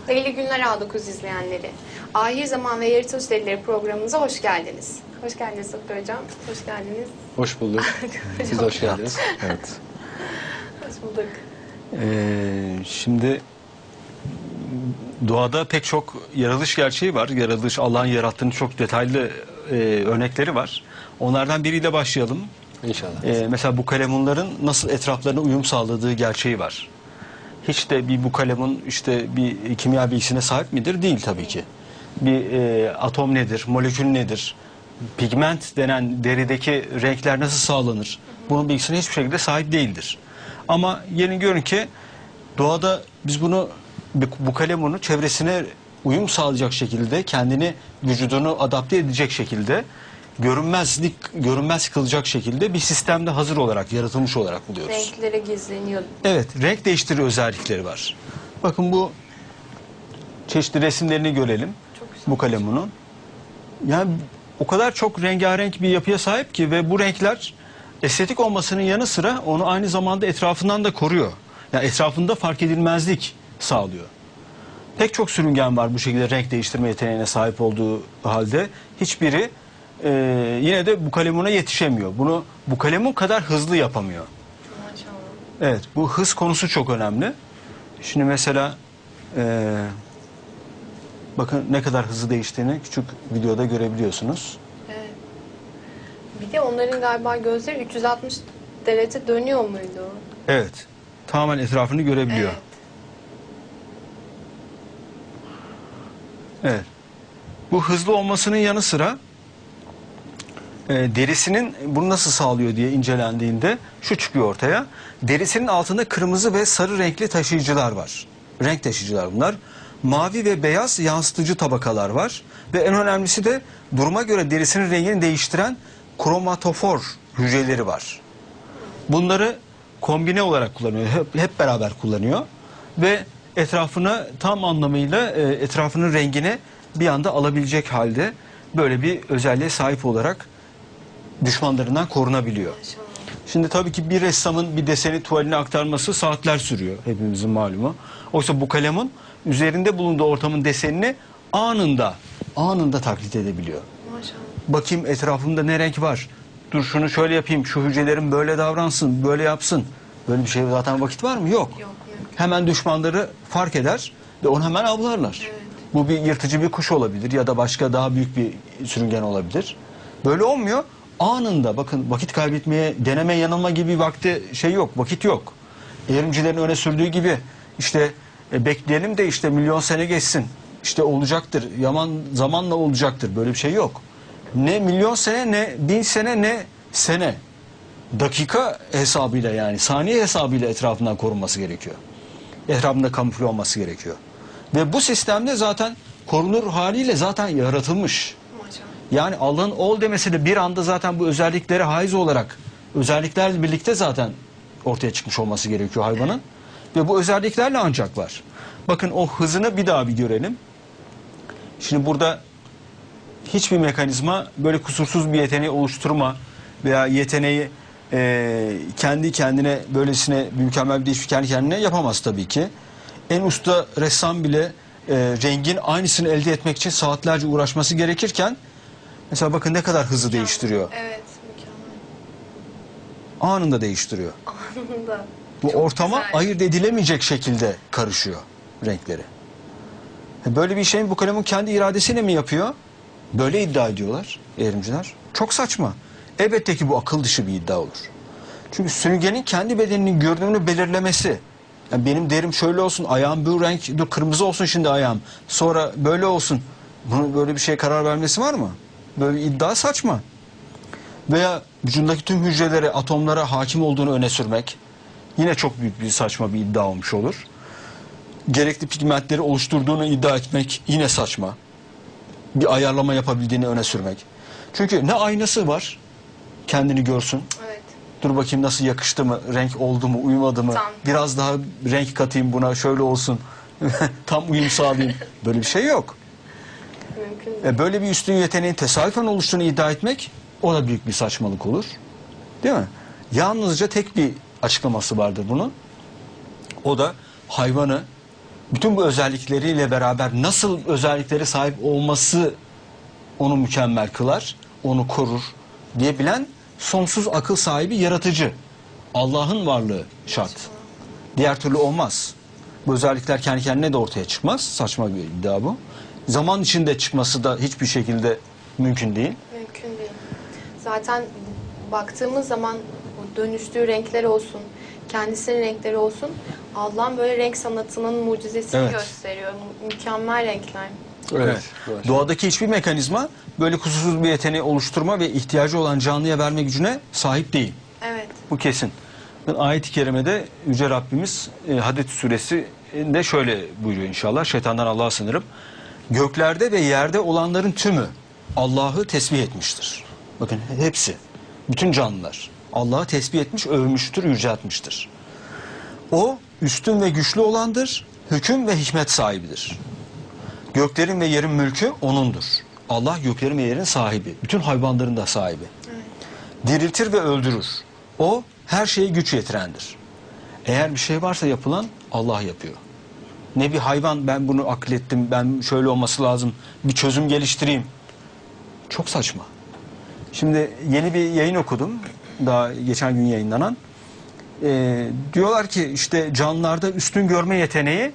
Hayırlı günler A9 izleyenleri. Ahir Zaman ve Yaratılış Delilleri programımıza hoş geldiniz. Hoş geldiniz Doktor Hocam. Hoş geldiniz. Hoş bulduk. Siz de hoş geldiniz. Evet. Hoş bulduk. Şimdi doğada pek çok yaratılış gerçeği var. Yaratılış, Allah'ın yarattığının çok detaylı örnekleri var. Onlardan biriyle başlayalım. İnşallah. Mesela bu kalemunların nasıl etraflarına uyum sağladığı gerçeği var. Hiç de bu kalemun işte bir kimya bilgisine sahip midir? Değil tabii ki. Bir atom nedir? Molekül nedir? Pigment denen derideki renkler nasıl sağlanır? Bunun bilgisine hiçbir şekilde sahip değildir. Ama gelin görün ki doğada biz bu kalemunu çevresine uyum sağlayacak şekilde, kendini, vücudunu adapte edecek şekilde, görünmez kılacak şekilde bir sistemde hazır olarak, yaratılmış olarak buluyoruz. Renklere gizleniyor. Evet, renk değiştirici özellikleri var. Bakın bu çeşitli resimlerini görelim. Bu kalemunun. Yani o kadar çok rengarenk bir yapıya sahip ki ve bu renkler estetik olmasının yanı sıra onu aynı zamanda etrafından da koruyor. Yani etrafında fark edilmezlik sağlıyor. Pek çok sürüngen var bu şekilde renk değiştirme yeteneğine sahip olduğu halde hiçbiri yine de bu kalemuna yetişemiyor. Bunu bu kalemun kadar hızlı yapamıyor. Evet, bu hız konusu çok önemli. Şimdi mesela bakın ne kadar hızlı değiştiğini küçük videoda görebiliyorsunuz. Evet. Bir de onların galiba gözleri 360 derece dönüyor muydu? Evet, tamamen etrafını görebiliyor. Evet. Evet. Bu hızlı olmasının yanı sıra derisinin bunu nasıl sağlıyor diye incelendiğinde şu çıkıyor ortaya. Derisinin altında kırmızı ve sarı renkli taşıyıcılar var. Renk taşıyıcılar bunlar. Mavi ve beyaz yansıtıcı tabakalar var. Ve en önemlisi de duruma göre derisinin rengini değiştiren kromatofor hücreleri var. Bunları kombine olarak kullanıyor. Hep beraber kullanıyor. Ve etrafına tam anlamıyla etrafının rengini bir anda alabilecek halde böyle bir özelliğe sahip olarak düşmanlarından korunabiliyor. Şimdi tabii ki bir ressamın bir deseni tuvaline aktarması saatler sürüyor, hepimizin malumu. Oysa bu kalemun üzerinde bulunduğu ortamın desenini anında taklit edebiliyor. Maşallah. Bakayım etrafımda ne renk var? Dur şunu şöyle yapayım, şu hücrelerim böyle davransın, böyle yapsın. Böyle bir şey zaten vakit var mı? Yok. Yok. Hemen düşmanları fark eder ve onu hemen avlarlar. Evet. Bu bir yırtıcı bir kuş olabilir ya da başka daha büyük bir sürüngen olabilir. Böyle olmuyor. Anında bakın, vakit kaybetmeye, deneme yanılma gibi vakit yok. Evrimcilerin öne sürdüğü gibi işte bekleyelim de işte milyon sene geçsin. İşte olacaktır, zamanla olacaktır. Böyle bir şey yok. Ne milyon sene, ne bin sene, ne sene. Dakika hesabıyla, yani saniye hesabıyla etrafından korunması gerekiyor. Etrafında kamufle olması gerekiyor. Ve bu sistemde zaten korunur haliyle zaten yaratılmış. Maşallah. Yani Allah'ın ol demesi de bir anda zaten bu özelliklere haiz olarak, özelliklerle birlikte zaten ortaya çıkmış olması gerekiyor hayvanın. Ve bu özelliklerle ancak var. Bakın o hızını bir daha bir görelim. Şimdi burada hiçbir mekanizma böyle kusursuz bir yeteneği oluşturma veya yeteneği kendi kendine böylesine mükemmel bir değişik kendi kendine yapamaz tabii ki. En usta ressam bile rengin aynısını elde etmek için saatlerce uğraşması gerekirken mesela bakın ne kadar hızlı değiştiriyor. Evet, mükemmel. Anında değiştiriyor. Anında. Bu Çok ortama güzel. ayırt edilemeyecek şekilde karışıyor renkleri. Böyle bir şeyin bu kalemun kendi iradesiyle mi yapıyor? Böyle iddia ediyorlar evrimciler. Çok saçma. Elbette ki bu akıl dışı bir iddia olur. Çünkü sürüngenin kendi bedeninin görünümünü belirlemesi. Yani benim derim şöyle olsun, ayağım bu renk, dur kırmızı olsun şimdi ayağım. Sonra böyle olsun. Bunun böyle bir şeye karar vermesi var mı? Böyle bir iddia saçma. Veya vücudundaki tüm hücrelere, atomlara hakim olduğunu öne sürmek. Yine çok büyük bir saçma bir iddia olmuş olur. Gerekli pigmentleri oluşturduğunu iddia etmek yine saçma. Bir ayarlama yapabildiğini öne sürmek. Çünkü ne aynası var kendini görsün. Evet. Dur bakayım nasıl yakıştı mı, renk oldu mu, uyumadı mı? Tam. Biraz daha renk katayım buna, şöyle olsun. Tam uyum sağlayayım. Böyle bir şey yok. Mümkün değil. Böyle bir üstün yeteneğin tesadüfen oluştuğunu iddia etmek, o da büyük bir saçmalık olur. Değil mi? Yalnızca tek bir açıklaması vardır bunun. O da hayvanı bütün bu özellikleriyle beraber nasıl özelliklere sahip olması onu mükemmel kılar, onu korur diyebilen sonsuz akıl sahibi yaratıcı. Allah'ın varlığı şart. Diğer türlü olmaz. Bu özellikler kendi kendine de ortaya çıkmaz. Saçma bir iddia bu. Zaman içinde çıkması da hiçbir şekilde mümkün değil. Mümkün değil. Zaten baktığımız zaman bu dönüştüğü renkler olsun, kendisinin renkleri olsun, Allah'ın böyle renk sanatının mucizesini Evet. gösteriyor. Mükemmel renkler. Evet. Doğadaki hiçbir mekanizma böyle kusursuz bir yeteneği oluşturma ve ihtiyacı olan canlıya verme gücüne sahip değil. Evet. Bu kesin. Ayet-i Kerime'de Yüce Rabbimiz Hadid Suresi'nde şöyle buyuruyor inşallah. Şeytandan Allah'a sığınırım. Göklerde ve yerde olanların tümü Allah'ı tesbih etmiştir. Bakın hepsi. Bütün canlılar. Allah'ı tesbih etmiş, övmüştür, yüceltmiştir. O üstün ve güçlü olandır. Hüküm ve hikmet sahibidir. Göklerin ve yerin mülkü O'nundur. Allah göklerin ve yerin sahibi. Bütün hayvanların da sahibi. Evet. Diriltir ve öldürür. O her şeye güç yetirendir. Eğer bir şey varsa yapılan Allah yapıyor. Ne bir hayvan ben bunu aklettim, ben şöyle olması lazım, bir çözüm geliştireyim. Çok saçma. Şimdi yeni bir yayın okudum. Daha geçen gün yayınlanan. Diyorlar ki işte canlılarda üstün görme yeteneği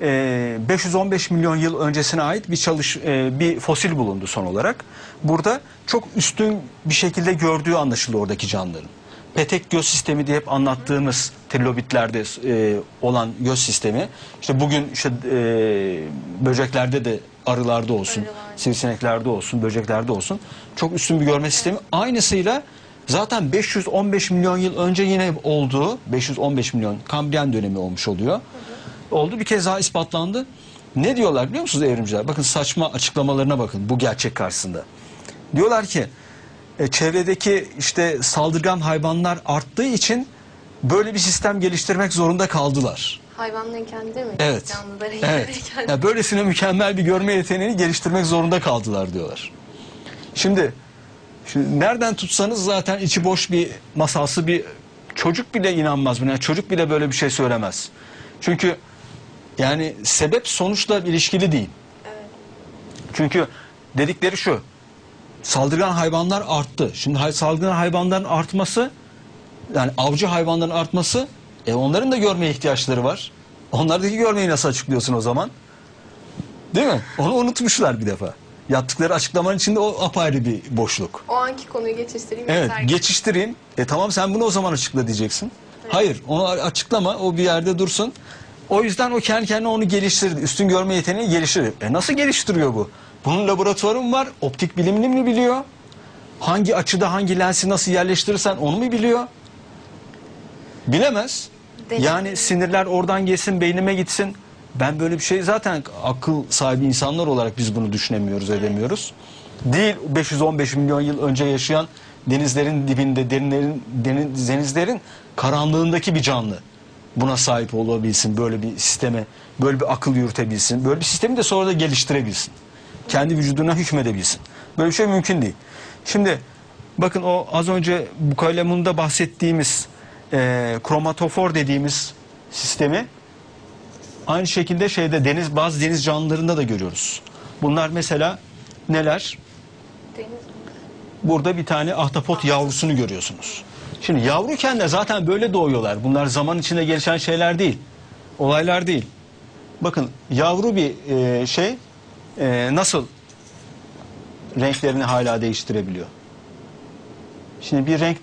515 milyon yıl öncesine ait bir fosil bulundu son olarak. Burada çok üstün bir şekilde gördüğü anlaşılıyor oradaki canlıların. Petek göz sistemi diye hep anlattığımız trilobitlerde olan göz sistemi. İşte bugün işte böceklerde de arılarda olsun, sivrisineklerde olsun, böceklerde olsun çok üstün bir görme sistemi. Aynısıyla zaten 515 milyon yıl önce yine olduğu 515 milyon Kambriyen dönemi olmuş oluyor. Oldu bir kez daha ispatlandı. Ne diyorlar biliyor musunuz evrimciler? Bakın saçma açıklamalarına bakın bu gerçek karşısında. Diyorlar ki çevredeki işte saldırgan hayvanlar arttığı için böyle bir sistem geliştirmek zorunda kaldılar. Hayvanların kendi mi? Evet. Canlıların Evet. kendi. Yani böylesine mükemmel bir görme yeteneğini geliştirmek zorunda kaldılar diyorlar. Şimdi nereden tutsanız zaten içi boş bir masalsı bir çocuk bile inanmaz buna. Yani çocuk bile böyle bir şey söylemez. Çünkü yani sebep sonuçla ilişkili değil. Evet. Çünkü dedikleri şu. Saldırgan hayvanlar arttı. Şimdi saldırgan hayvanların artması yani avcı hayvanların artması onların da görmeye ihtiyaçları var. Onlardaki görmeyi nasıl açıklıyorsun o zaman? Değil mi? Onu unutmuşlar bir defa. Yaptıkları açıklamanın içinde o apayrı bir boşluk. O anki konuyu geçiştireyim. Evet, yeter ki. geçiştireyim. Tamam sen bunu o zaman açıkla diyeceksin. Evet. Hayır, onu açıklama. O bir yerde dursun. O yüzden o kendi kendine onu geliştirdi. Üstün görme yeteneğini geliştirdi. Nasıl geliştiriyor bu? Bunun laboratuvarı mı var? Optik bilimini mi biliyor? Hangi açıda hangi lensi nasıl yerleştirirsen onu mu biliyor? Bilemez. Yani sinirler oradan gelsin, beynime gitsin. Ben böyle bir şey zaten akıl sahibi insanlar olarak biz bunu düşünemiyoruz, edemiyoruz. Değil 515 milyon yıl önce yaşayan denizlerin dibinde, denizlerin karanlığındaki bir canlı buna sahip olabilsin, böyle bir sisteme, böyle bir akıl yürütebilsin, böyle bir sistemi de sonra da geliştirebilsin. Kendi vücuduna hükmedebilsin. Böyle bir şey mümkün değil. Şimdi bakın o az önce bu kalemunda bahsettiğimiz kromatofor dediğimiz sistemi aynı şekilde bazı deniz canlılarında da görüyoruz. Bunlar mesela neler? Deniz. Burada bir tane ahtapot yavrusunu görüyorsunuz. Şimdi yavruyken de zaten böyle doğuyorlar. Bunlar zaman içinde gelişen şeyler değil. Olaylar değil. Bakın yavru bir nasıl renklerini hala değiştirebiliyor. Şimdi bir renk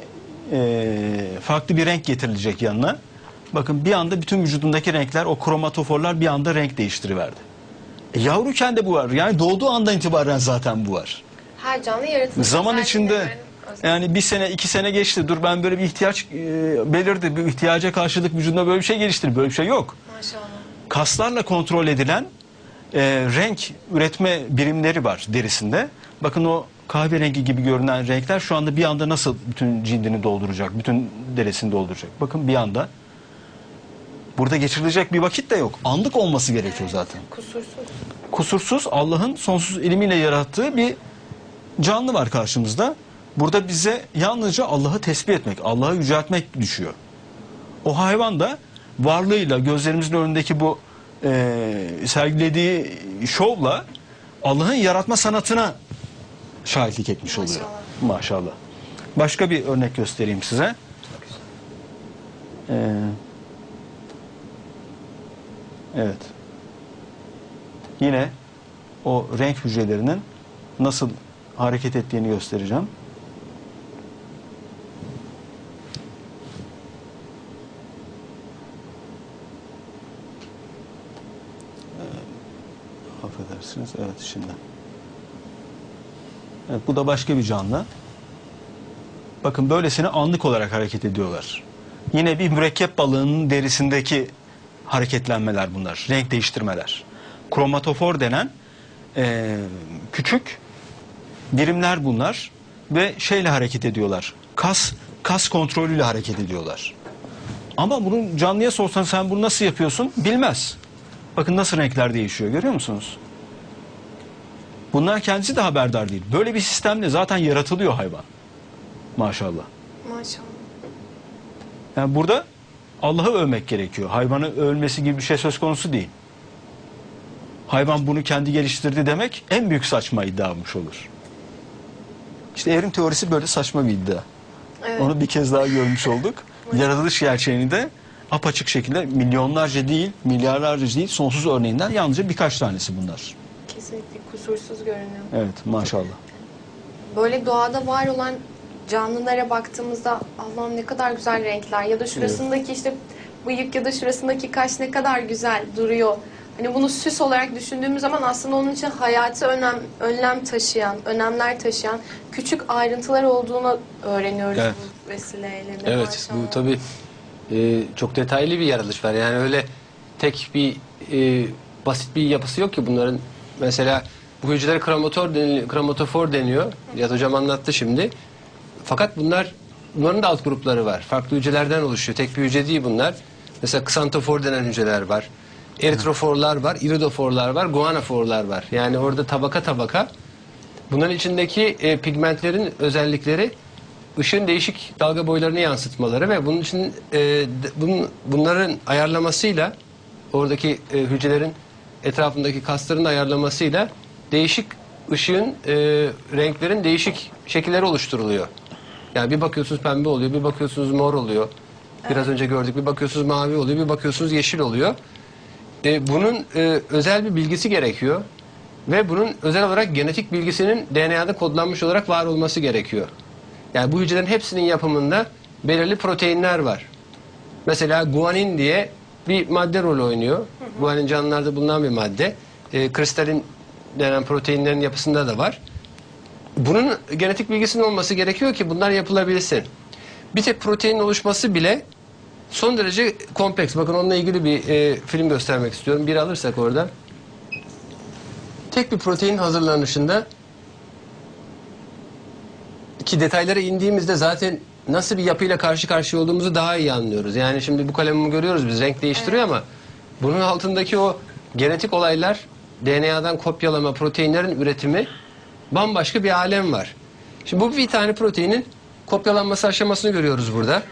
farklı bir renk getirilecek yanına. Bakın bir anda bütün vücudundaki renkler, o kromatoforlar bir anda renk değiştiriverdi. Yavruyken de bu var. Yani doğduğu andan itibaren zaten bu var. Her canlı yaratılmış. Zaman Her içinde canlıların özel- yani 1 sene 2 sene geçti. Dur ben böyle bir ihtiyaç belirdi. Bir ihtiyaca karşılık vücudunda böyle bir şey geliştir. Böyle bir şey yok. Maşallah. Kaslarla kontrol edilen renk üretme birimleri var derisinde. Bakın o kahverengi gibi görünen renkler şu anda bir anda nasıl bütün cildini dolduracak, bütün derisini dolduracak. Bakın bir anda. Burada geçirilecek bir vakit de yok. Anlık olması gerekiyor zaten. Kusursuz. Kusursuz Allah'ın sonsuz ilmiyle yarattığı bir canlı var karşımızda. Burada bize yalnızca Allah'ı tesbih etmek, Allah'ı yüceltmek düşüyor. O hayvan da varlığıyla gözlerimizin önündeki bu sergilediği şovla Allah'ın yaratma sanatına şahitlik etmiş oluyor. Maşallah. Başka bir örnek göstereyim size. Evet. Yine o renk hücrelerinin nasıl hareket ettiğini göstereceğim. Affedersiniz. Evet, şimdi. Evet, bu da başka bir canlı. Bakın böylesine anlık olarak hareket ediyorlar. Yine bir mürekkep balığının derisindeki hareketlenmeler bunlar. Renk değiştirmeler. Kromatofor denen küçük birimler bunlar ve şeyle hareket ediyorlar. Kas kontrolüyle hareket ediyorlar. Ama bunu canlıya sorsan sen bunu nasıl yapıyorsun? Bilmez. Bakın nasıl renkler değişiyor, görüyor musunuz? Bunlar kendisi de haberdar değil. Böyle bir sistemle zaten yaratılıyor hayvan. Maşallah. Maşallah. Yani burada Allah'ı övmek gerekiyor. Hayvanı övülmesi gibi bir şey söz konusu değil. Hayvan bunu kendi geliştirdi demek en büyük saçma iddia olmuş olur. İşte evrim teorisi böyle saçma bir iddia. Evet. Onu bir kez daha görmüş olduk. Yaratılış gerçeğini de apaçık şekilde milyonlarca değil, milyarlarca değil, sonsuz örneğinden yalnızca birkaç tanesi bunlar. Kesinlikle kusursuz görünüyor. Evet, maşallah. Böyle doğada var olan canlılara baktığımızda Allah'ım ne kadar güzel renkler ya da şurasındaki işte bıyık ya da şurasındaki kaş ne kadar güzel duruyor. Hani bunu süs olarak düşündüğümüz zaman aslında onun için hayati önemler taşıyan küçük ayrıntılar olduğunu öğreniyoruz Evet. bu vesileyle de. Evet, Maşallah. bu tabii çok detaylı bir yaratılış var. Yani öyle tek bir basit bir yapısı yok ki bunların. Mesela bu hücrelere kromatofor deniyor. Cihat Hocam anlattı şimdi. Fakat bunların da alt grupları var. Farklı hücrelerden oluşuyor. Tek bir hücre değil bunlar. Mesela ksantofor denen hücreler var. Eritroforlar var, iridoforlar var, guanoforlar var. Yani orada tabaka tabaka. Bunların içindeki pigmentlerin özellikleri ışığın değişik dalga boylarını yansıtmaları ve bunun için bunların ayarlamasıyla oradaki hücrelerin etrafındaki kasların ayarlamasıyla değişik ışığın renklerin değişik şekilleri oluşturuluyor. Yani bir bakıyorsunuz pembe oluyor, bir bakıyorsunuz mor oluyor. Biraz önce gördük, bir bakıyorsunuz mavi oluyor, bir bakıyorsunuz yeşil oluyor. Bunun özel bir bilgisi gerekiyor ve bunun özel olarak genetik bilgisinin DNA'da kodlanmış olarak var olması gerekiyor. Yani bu hücrelerin hepsinin yapımında belirli proteinler var. Mesela guanin diye bir madde rol oynuyor. Guanin canlılarda bulunan bir madde. Kristalin denen proteinlerin yapısında da var. Bunun genetik bilgisinin olması gerekiyor ki bunlar yapılabilsin. Bir tek proteinin oluşması bile son derece kompleks. Bakın onunla ilgili bir film göstermek istiyorum. Bir alırsak orada. Tek bir protein hazırlanışında ki detaylara indiğimizde zaten nasıl bir yapıyla karşı karşıya olduğumuzu daha iyi anlıyoruz. Yani şimdi bu kalemimi görüyoruz biz, renk değiştiriyor ama bunun altındaki o genetik olaylar, DNA'dan kopyalama, proteinlerin üretimi bambaşka bir alem var. Şimdi bu bir tane proteinin kopyalanması aşamasını görüyoruz burada.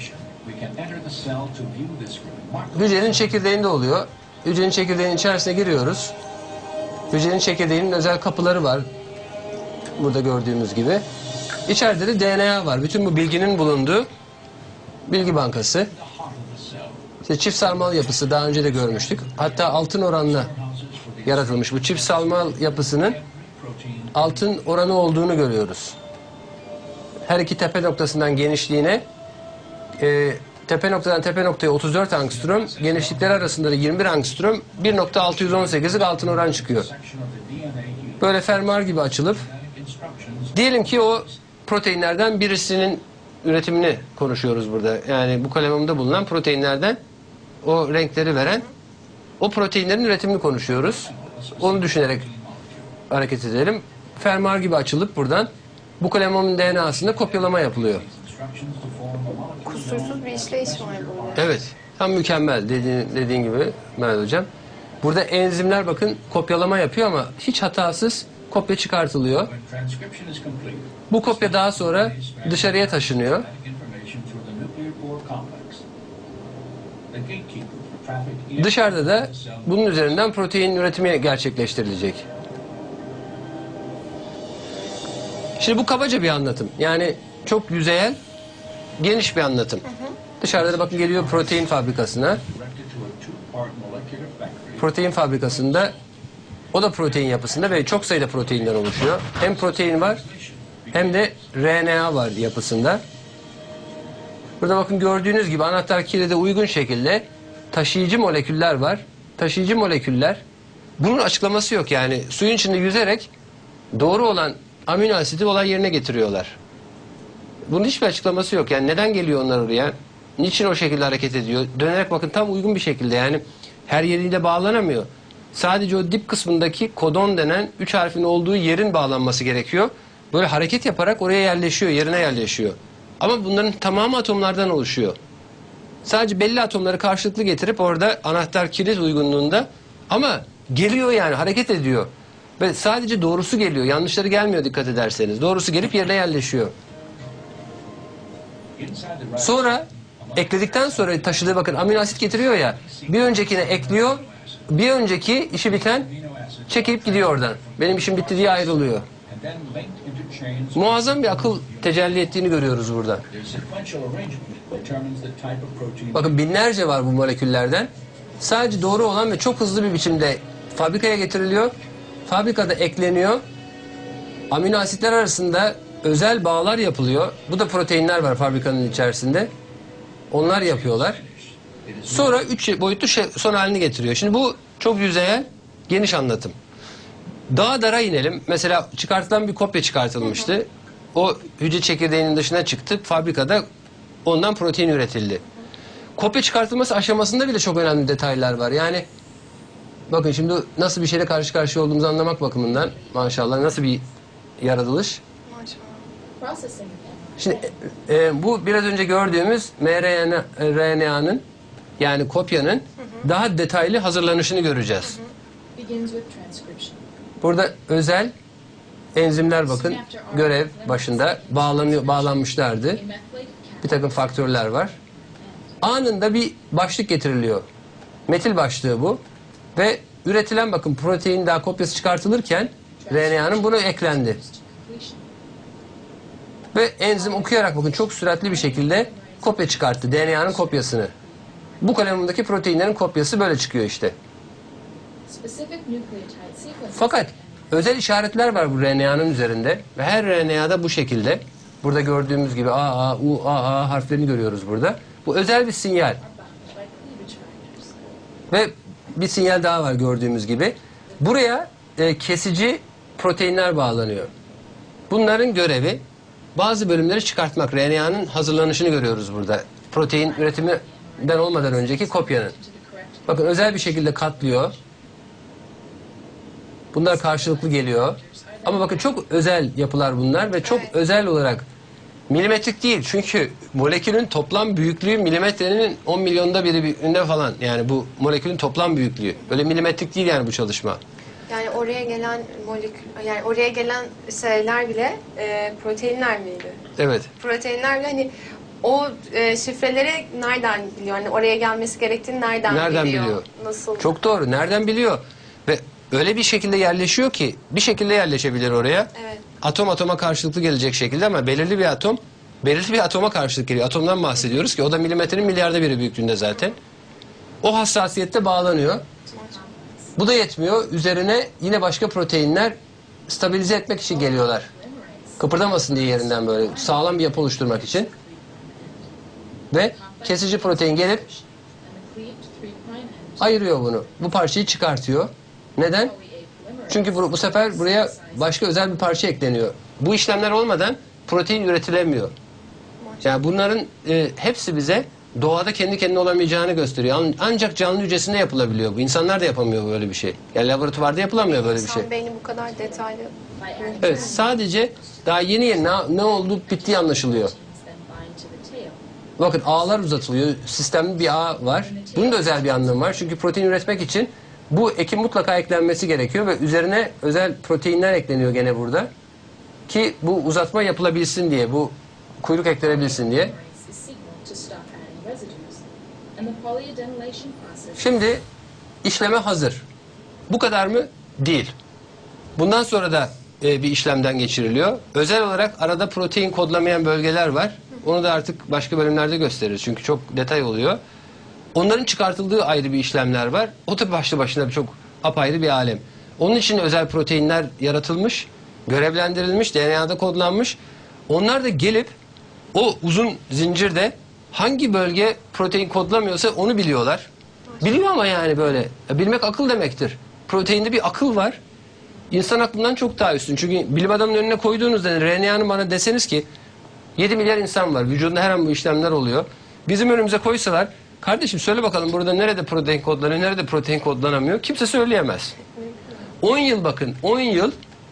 Hücrenin çekirdeğinde oluyor. Hücrenin çekirdeğinin içerisine giriyoruz. Hücrenin çekirdeğinin özel kapıları var. Burada gördüğümüz gibi. İçeride de DNA var. Bütün bu bilginin bulunduğu bilgi bankası. İşte çift sarmal yapısı daha önce de görmüştük. Hatta altın oranla yaratılmış. Bu çift sarmal yapısının altın oranı olduğunu görüyoruz. Her iki tepe noktasından genişliğine tepe noktadan tepe noktaya 34 angstrom, genişlikleri arasında da 21 angstrom, 1.618'lik altın oran çıkıyor. Böyle fermuar gibi açılıp diyelim ki o proteinlerden birisinin üretimini konuşuyoruz burada. Yani bu kalemimde bulunan proteinlerden o renkleri veren o proteinlerin üretimini konuşuyoruz. Onu düşünerek hareket edelim. Fermuar gibi açılıp buradan bu kalemomun DNA'sında kopyalama yapılıyor. Kusursuz bir işleyiş var burada. Evet. Tam mükemmel dediğin gibi Mehmet Hocam. Burada enzimler bakın kopyalama yapıyor ama hiç hatasız kopya çıkartılıyor. Bu kopya daha sonra dışarıya taşınıyor. Dışarıda da bunun üzerinden protein üretimi gerçekleştirilecek. Şimdi bu kabaca bir anlatım. Yani çok yüzeyel, geniş bir anlatım. Dışarıda da bakın geliyor protein fabrikasına. Protein fabrikasında o da protein yapısında ve çok sayıda proteinden oluşuyor. Hem protein var hem de RNA var yapısında. Burada bakın gördüğünüz gibi anahtar kilide uygun şekilde taşıyıcı moleküller var. Taşıyıcı moleküller, bunun açıklaması yok yani. Suyun içinde yüzerek doğru olan amino asidi olay yerine getiriyorlar. Bunun hiçbir açıklaması yok. Yani neden geliyor onlar oraya? Niçin o şekilde hareket ediyor? Dönerek bakın tam uygun bir şekilde, yani her yeriyle bağlanamıyor. Sadece o dip kısmındaki kodon denen 3 harfin olduğu yerin bağlanması gerekiyor. Böyle hareket yaparak oraya yerleşiyor, yerine yerleşiyor. Ama bunların tamamı atomlardan oluşuyor. Sadece belli atomları karşılıklı getirip orada anahtar kilit uygunluğunda, ama geliyor yani hareket ediyor. Ve sadece doğrusu geliyor. Yanlışları gelmiyor dikkat ederseniz. Doğrusu gelip yerine yerleşiyor. Sonra ekledikten sonra taşıdığı bakın amino asit getiriyor ya. Bir öncekine ekliyor. Bir önceki işi biten çekip gidiyor oradan. Benim işim bitti diye ayrılıyor. Muazzam bir akıl tecelli ettiğini görüyoruz burada. Bakın binlerce var bu moleküllerden. Sadece doğru olan ve çok hızlı bir biçimde fabrikaya getiriliyor. Fabrikada ekleniyor. Amino asitler arasında özel bağlar yapılıyor. Bu da proteinler var fabrikanın içerisinde. Onlar yapıyorlar. Sonra 3 boyutlu son halini getiriyor. Şimdi bu çok yüzeyel, geniş anlatım. Daha dara inelim. Mesela çıkartılan bir kopya çıkartılmıştı. O hücre çekirdeğinin dışına çıktı. Fabrikada ondan protein üretildi. Kopya çıkartılması aşamasında bile çok önemli detaylar var. Yani bakın şimdi nasıl bir şeyle karşı karşıya olduğumuzu anlamak bakımından maşallah nasıl bir yaratılış. Şimdi bu biraz önce gördüğümüz mRNA'nın yani kopyanın daha detaylı hazırlanışını göreceğiz. Burada özel enzimler bakın görev başında bağlanmışlardı. Bir takım faktörler var. Anında bir başlık getiriliyor. Metil başlığı bu. Ve üretilen bakın protein daha kopyası çıkartılırken RNA'nın bunu eklendi. Ve enzim okuyarak bakın çok süratli bir şekilde kopya çıkarttı. DNA'nın kopyasını. Bu kalemindeki proteinlerin kopyası böyle çıkıyor işte. Fakat özel işaretler var bu RNA'nın üzerinde. Ve her RNA'da bu şekilde. Burada gördüğümüz gibi A, U, A harflerini görüyoruz burada. Bu özel bir sinyal. Ve bir sinyal daha var gördüğümüz gibi. Buraya kesici proteinler bağlanıyor. Bunların görevi bazı bölümleri çıkartmak. RNA'nın hazırlanışını görüyoruz burada. Protein üretiminden olmadan önceki kopyanın. Bakın özel bir şekilde katlıyor. Bunlar karşılıklı geliyor. Ama bakın çok özel yapılar bunlar ve çok özel olarak milimetrik değil. Çünkü molekülün toplam büyüklüğü milimetrenin 10 milyonda biri büyüklüğünde falan. Yani bu molekülün toplam büyüklüğü. Böyle milimetrik değil yani bu çalışma. Yani oraya gelen yani oraya gelen şeyler bile proteinler miydi? Evet. Proteinler bile hani o şifreleri nereden biliyor? Hani oraya gelmesi gerektiğini nereden biliyor? Nasıl? Çok doğru. Nereden biliyor? Ve öyle bir şekilde yerleşiyor ki bir şekilde yerleşebilir oraya. Evet. Atom atoma karşılıklı gelecek şekilde ama belirli bir atom belirli bir atoma karşılık geliyor. Atomdan bahsediyoruz ki o da milimetrenin milyarda biri büyüklüğünde zaten. O hassasiyette bağlanıyor. Bu da yetmiyor. Üzerine yine başka proteinler stabilize etmek için geliyorlar. Kıpırdamasın diye yerinden böyle sağlam bir yapı oluşturmak için. Ve kesici protein gelip ayırıyor bunu. Bu parçayı çıkartıyor. Neden? Çünkü bu sefer buraya başka özel bir parça ekleniyor. Bu işlemler olmadan protein üretilemiyor. Yani bunların hepsi bize doğada kendi kendine olamayacağını gösteriyor. Ancak canlı hücresinde yapılabiliyor bu. İnsanlar da yapamıyor böyle bir şey. Yani laboratuvarda yapılamıyor böyle bir şey. İnsan beyni bu kadar detaylı. Evet, sadece daha yeni ne olduğu bittiği anlaşılıyor. Bakın ağlar uzatılıyor. Sistemli bir ağ var. Bunun da özel bir anlamı var. Çünkü protein üretmek için bu ekin mutlaka eklenmesi gerekiyor ve üzerine özel proteinler ekleniyor gene burada. Ki bu uzatma yapılabilsin diye, bu kuyruk eklenebilsin diye. and the polyadenylation process. Şimdi işleme hazır. Bu kadar mı? Değil. Bundan sonra da bir işlemden geçiriliyor. Özel olarak arada protein kodlamayan bölgeler var. Onu da artık başka bölümlerde gösteririz. Çünkü çok detay oluyor. Onların çıkartıldığı ayrı bir işlemler var. O da başlı başına çok apayrı bir alem. Onun için özel proteinler yaratılmış, görevlendirilmiş, DNA'da kodlanmış. Onlar da gelip o uzun zincirde hangi bölge protein kodlamıyorsa onu biliyorlar. Biliyor ama yani böyle. Bilmek akıl demektir. Proteinde bir akıl var. İnsan aklından çok daha üstün. Çünkü bilim adamının önüne koyduğunuzda RNA'nın bana deseniz ki 7 milyar insan var. Vücudunda her an bu işlemler oluyor. Bizim önümüze koysalar, kardeşim söyle bakalım burada nerede protein kodlanıyor, nerede protein kodlanamıyor? Kimse söyleyemez. 10 yıl bakın, 10 yıl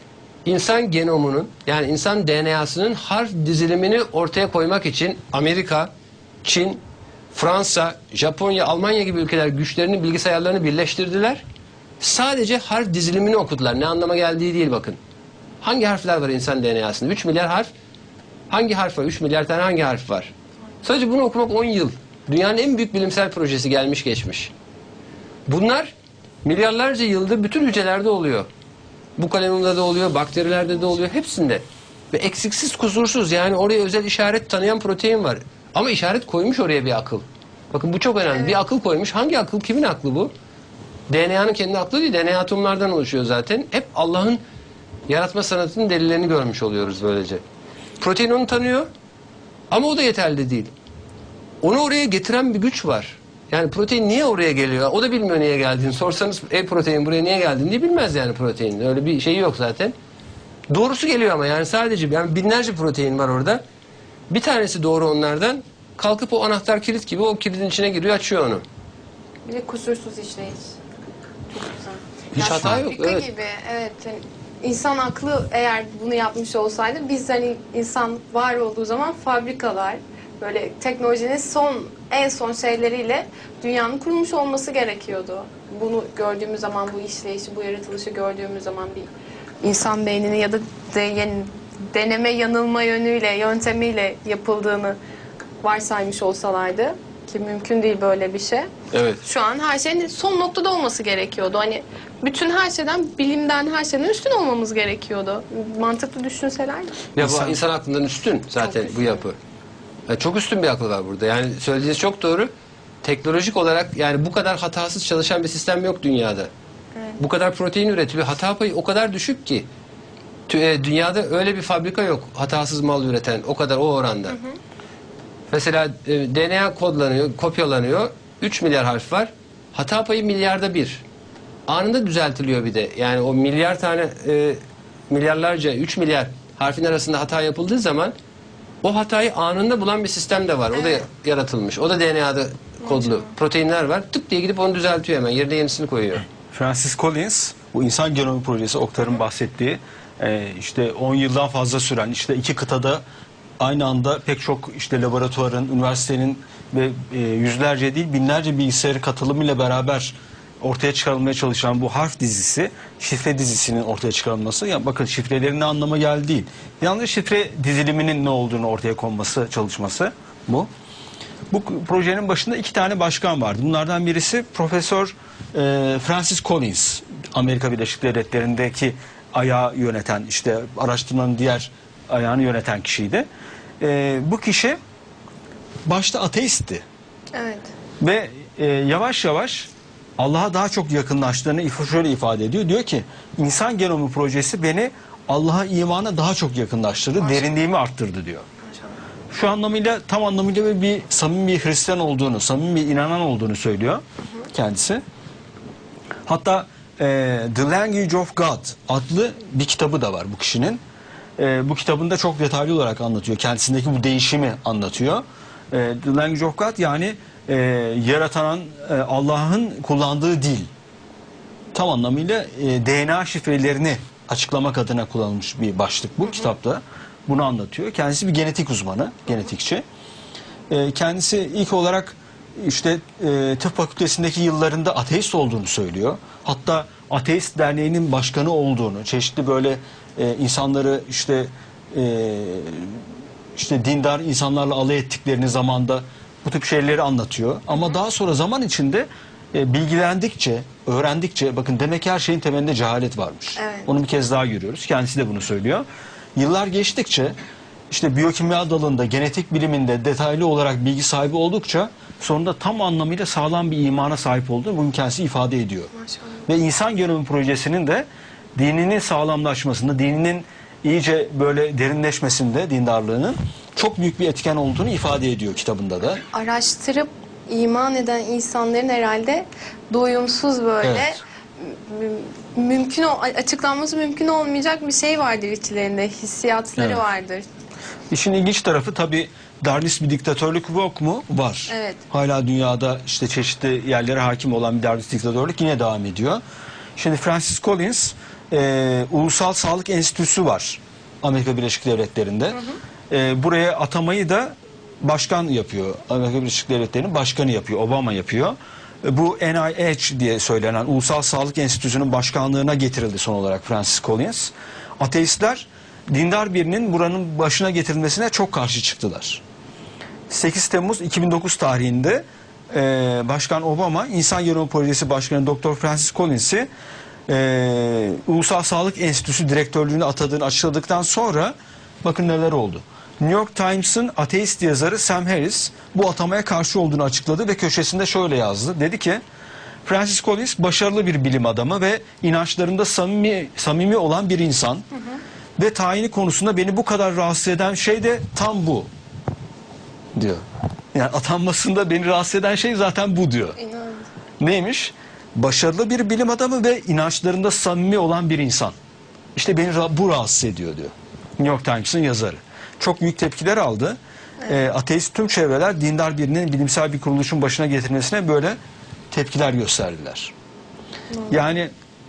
insan genomunun, yani insan DNA'sının harf dizilimini ortaya koymak için Amerika, Çin, Fransa, Japonya, Almanya gibi ülkeler güçlerini, bilgisayarlarını birleştirdiler. Sadece harf dizilimini okudular. Ne anlama geldiği değil bakın. Hangi harfler var insan DNA'sında? 3 milyar harf. Hangi harf var? 3 milyar tane hangi harf var? Sadece bunu okumak 10 yıl. Dünyanın en büyük bilimsel projesi gelmiş geçmiş. Bunlar milyarlarca yıldır bütün hücrelerde oluyor. Bu kalemunda da oluyor, bakterilerde de oluyor, hepsinde. Ve eksiksiz, kusursuz, yani oraya özel işaret tanıyan protein var. Ama işaret koymuş oraya bir akıl. Bakın bu çok önemli. Evet. Bir akıl koymuş. Hangi akıl? Kimin aklı bu? DNA'nın kendi aklı değil. DNA atomlardan oluşuyor zaten. Hep Allah'ın yaratma sanatının delillerini görmüş oluyoruz böylece. Protein onu tanıyor ama o da yeterli değil. Onu oraya getiren bir güç var. Yani protein niye oraya geliyor? O da bilmiyor niye geldiğini. Sorsanız protein buraya niye geldiğini diye bilmez yani protein. Öyle bir şeyi yok zaten. Doğrusu geliyor ama yani sadece yani binlerce protein var orada. Bir tanesi doğru onlardan. Kalkıp o anahtar kilit gibi o kilidin içine giriyor, açıyor onu. Bir de kusursuz işleyiş. Çok güzel. Hiç Ya hata yok, fabrika evet. gibi, evet. Yani insan aklı eğer bunu yapmış olsaydı, biz hani insan var olduğu zaman fabrikalar, böyle teknolojinin en son şeyleriyle dünyanın kurulmuş olması gerekiyordu. Bunu gördüğümüz zaman, bu işleyişi, bu yaratılışı gördüğümüz zaman bir insan beynini ya da deneme yanılma yöntemiyle yapıldığını varsaymış olsalardı, ki mümkün değil böyle bir şey. Evet. Şu an her şeyin son noktada olması gerekiyordu. Hani bütün her şeyden, bilimden, her şeyden üstün olmamız gerekiyordu. Mantıklı düşünseler. Ya bu insan aklından üstün zaten Çok bu yapı. Yani çok üstün bir akıl var burada. Yani söylediğiniz çok doğru. Teknolojik olarak yani bu kadar hatasız çalışan bir sistem yok dünyada. Evet. Bu kadar protein üretiliyor. Hata payı o kadar düşük ki. Dünyada öyle bir fabrika yok hatasız mal üreten. O kadar, o oranda. Mesela DNA kodlanıyor, kopyalanıyor. 3 milyar harf var. Hata payı milyarda bir. Anında düzeltiliyor bir de. Yani o milyar tane, milyarlarca, 3 milyar harfin arasında hata yapıldığı zaman o hatayı anında bulan bir sistem de var. O da yaratılmış. O da DNA'da kodlu. Proteinler var. Tık diye gidip onu düzeltiyor hemen. Yerine yenisini koyuyor. Francis Collins, bu insan genomu projesi, Oktar'ın bahsettiği, işte 10 yıldan fazla süren, işte 2 kıtada aynı anda pek çok işte laboratuvarın, üniversitenin ve yüzlerce değil binlerce bilgisayarı katılımıyla beraber ortaya çıkarılmaya çalışan bu harf dizisi, şifre dizisinin ortaya çıkarılması, ya bakın şifrelerin ne anlama geldiği değil. Yalnız şifre diziliminin ne olduğunu ortaya konması çalışması bu. Bu projenin başında 2 tane başkan vardı. Bunlardan birisi Profesör Francis Collins, Amerika Birleşik Devletleri'ndeki ayağı yöneten, işte araştırmanın diğer ayağını yöneten kişiydi. Bu kişi başta ateistti. Evet. Ve yavaş yavaş Allah'a daha çok yakınlaştığını şöyle ifade ediyor. Diyor ki insan genomu projesi beni Allah'a, imana daha çok yakınlaştırdı, derinliğimi arttırdı diyor. Şu anlamıyla, tam anlamıyla bir samimi bir Hristiyan olduğunu, samimi bir inanan olduğunu söylüyor kendisi. Hatta The Language of God adlı bir kitabı da var bu kişinin. Bu kitabında çok detaylı olarak anlatıyor. Kendisindeki bu değişimi anlatıyor. The Language of God, yani yaratan Allah'ın kullandığı dil. Tam anlamıyla DNA şifrelerini açıklamak adına kullanılmış bir başlık bu kitapta. Bunu anlatıyor. Kendisi bir genetik uzmanı, genetikçi. Kendisi ilk olarak işte tıp fakültesindeki yıllarında ateist olduğunu söylüyor. Hatta Ateist Derneği'nin başkanı olduğunu, çeşitli böyle insanları işte dindar insanlarla alay ettiklerini zamanda Bu tip şeyleri anlatıyor. Ama daha sonra zaman içinde bilgilendikçe, öğrendikçe, bakın demek ki her şeyin temelinde cehalet varmış. Evet. Onu bir kez daha görüyoruz. Kendisi de bunu söylüyor. Yıllar geçtikçe işte biyokimya dalında, genetik biliminde detaylı olarak bilgi sahibi oldukça sonunda tam anlamıyla sağlam bir imana sahip olduğunu bugün kendisi ifade ediyor. Maşallah. Ve insan genomu projesinin de dininin sağlamlaşmasında, dininin iyice böyle derinleşmesinde, dindarlığının çok büyük bir etken olduğunu ifade ediyor kitabında da. Araştırıp iman eden insanların herhalde doyumsuz böyle Evet. açıklanması mümkün olmayacak bir şey vardır içlerinde. Hissiyatları Evet. vardır. İşin ilginç tarafı tabii Darwinist bir diktatörlük yok mu? Var. Evet. Hala dünyada işte çeşitli yerlere hakim olan bir Darwinist diktatörlük yine devam ediyor. Şimdi Francis Collins Ulusal Sağlık Enstitüsü var Amerika Birleşik Devletleri'nde. Buraya atamayı da başkan yapıyor. Amerika Birleşik Devletleri'nin başkanı yapıyor. Obama yapıyor. Bu NIH diye söylenen Ulusal Sağlık Enstitüsü'nün başkanlığına getirildi son olarak Francis Collins. Ateistler dindar birinin buranın başına getirilmesine çok karşı çıktılar. 8 Temmuz 2009 tarihinde Başkan Obama İnsan Genomu Projesi Başkanı Dr. Francis Collins'i Ulusal Sağlık Enstitüsü direktörlüğüne atadığını açıkladıktan sonra bakın neler oldu. New York Times'ın ateist yazarı Sam Harris bu atamaya karşı olduğunu açıkladı ve köşesinde şöyle yazdı. Dedi ki Francis Collins başarılı bir bilim adamı ve inançlarında samimi olan bir insan. Ve tayini konusunda beni bu kadar rahatsız eden şey de tam bu diyor. Yani atanmasında beni rahatsız eden şey zaten bu diyor. İnanın. Neymiş? Başarılı bir bilim adamı ve inançlarında samimi olan bir insan. İşte beni bu rahatsız ediyor diyor. New York Times'ın yazarı. Çok büyük tepkiler aldı. Ateist tüm çevreler dindar birinin bilimsel bir kuruluşun başına getirilmesine böyle tepkiler gösterdiler. Yani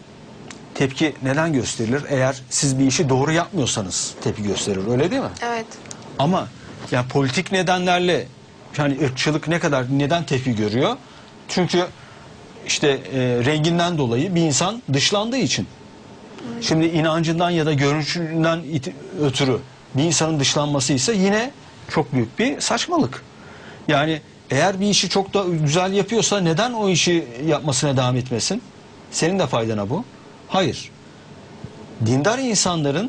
tepki neden gösterilir? Eğer siz bir işi doğru yapmıyorsanız tepki gösterir. Öyle değil mi? Evet. Ama yani politik nedenlerle yani ırkçılık neden tepki görüyor? Çünkü işte renginden dolayı bir insan dışlandığı için. Şimdi inancından ya da görünüşünden ötürü bir insanın dışlanması ise yine çok büyük bir saçmalık. Yani eğer bir işi çok da güzel yapıyorsa neden o işi yapmasına devam etmesin? Senin de faydana bu. Hayır. Dindar insanların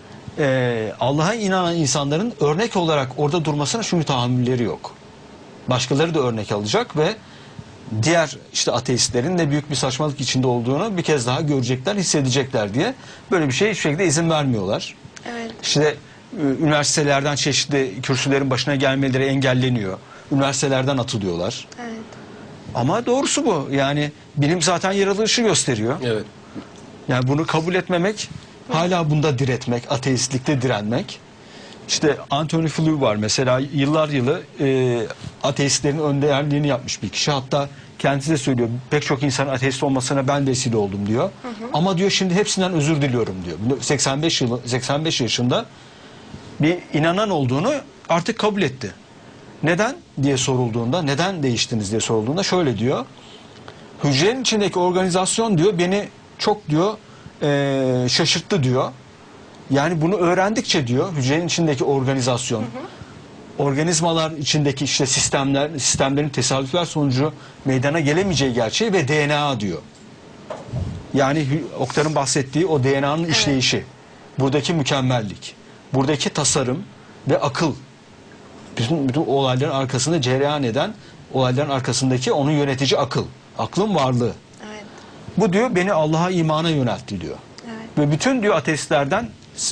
Allah'a inanan insanların örnek olarak orada durmasına çünkü tahammülleri yok. Başkaları da örnek alacak ve diğer işte ateistlerin ne büyük bir saçmalık içinde olduğunu bir kez daha görecekler, hissedecekler diye böyle bir şeye hiçbir şekilde izin vermiyorlar. Evet. İşte üniversitelerden çeşitli kürsülerin başına gelmeleri engelleniyor. Üniversitelerden atılıyorlar. Evet. Ama doğrusu bu. Yani bilim zaten yaratılışı gösteriyor. Evet. Yani bunu kabul etmemek, hala bunda diretmek, ateistlikte direnmek. İşte Anthony Flew var mesela yıllar yılı ateistlerin önderliğini yapmış bir kişi. Hatta kendisi de söylüyor pek çok insanın ateist olmasına ben vesile oldum diyor. Ama diyor şimdi hepsinden özür diliyorum diyor. 85 yaşında bir inanan olduğunu artık kabul etti. Neden diye sorulduğunda, neden değiştiniz diye sorulduğunda şöyle diyor. Hücrenin içindeki organizasyon diyor beni çok diyor şaşırttı diyor. Yani bunu öğrendikçe diyor hücrenin içindeki organizasyon, organizmalar içindeki işte sistemlerin tesadüfler sonucu meydana gelemeyeceği gerçeği ve DNA diyor. Yani Oktar'ın bahsettiği o DNA'nın işleyişi, buradaki mükemmellik, buradaki tasarım ve akıl. Bütün olayların arkasında cereyan eden, olayların arkasındaki onun yönetici akıl. Aklın varlığı. Evet. Bu diyor beni Allah'a imana yöneltti diyor. Evet. Ve bütün diyor ateistlerden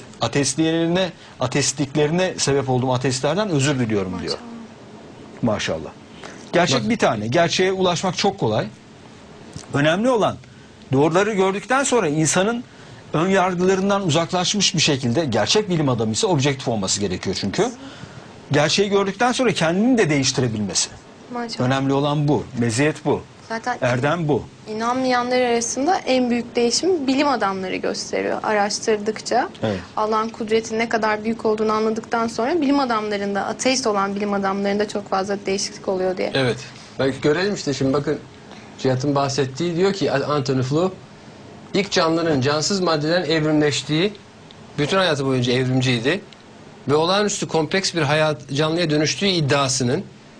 ateistliklerine sebep olduğum ateistlerden özür diliyorum diyor. Maşallah. Gerçek bir tane. Gerçeğe ulaşmak çok kolay. Önemli olan doğruları gördükten sonra insanın ön yargılarından uzaklaşmış bir şekilde gerçek bilim adamı ise objektif olması gerekiyor çünkü. Gerçeği gördükten sonra kendini de değiştirebilmesi. Maşallah. Önemli olan bu. Meziyet bu. Zaten Erdem bu. İnanmayanlar arasında en büyük değişimi bilim adamları gösteriyor araştırdıkça. Evet. Allah'ın kudretinin ne kadar büyük olduğunu anladıktan sonra bilim adamlarında, ateist olan bilim adamlarında çok fazla değişiklik oluyor diye. Evet. Bak görelim işte şimdi bakın Cihat'ın bahsettiği diyor ki Anthony Flew ilk canlının cansız maddeden evrimleştiği bütün hayatı boyunca evrimciydi ve olağanüstü kompleks bir canlıya dönüştüğü iddiasının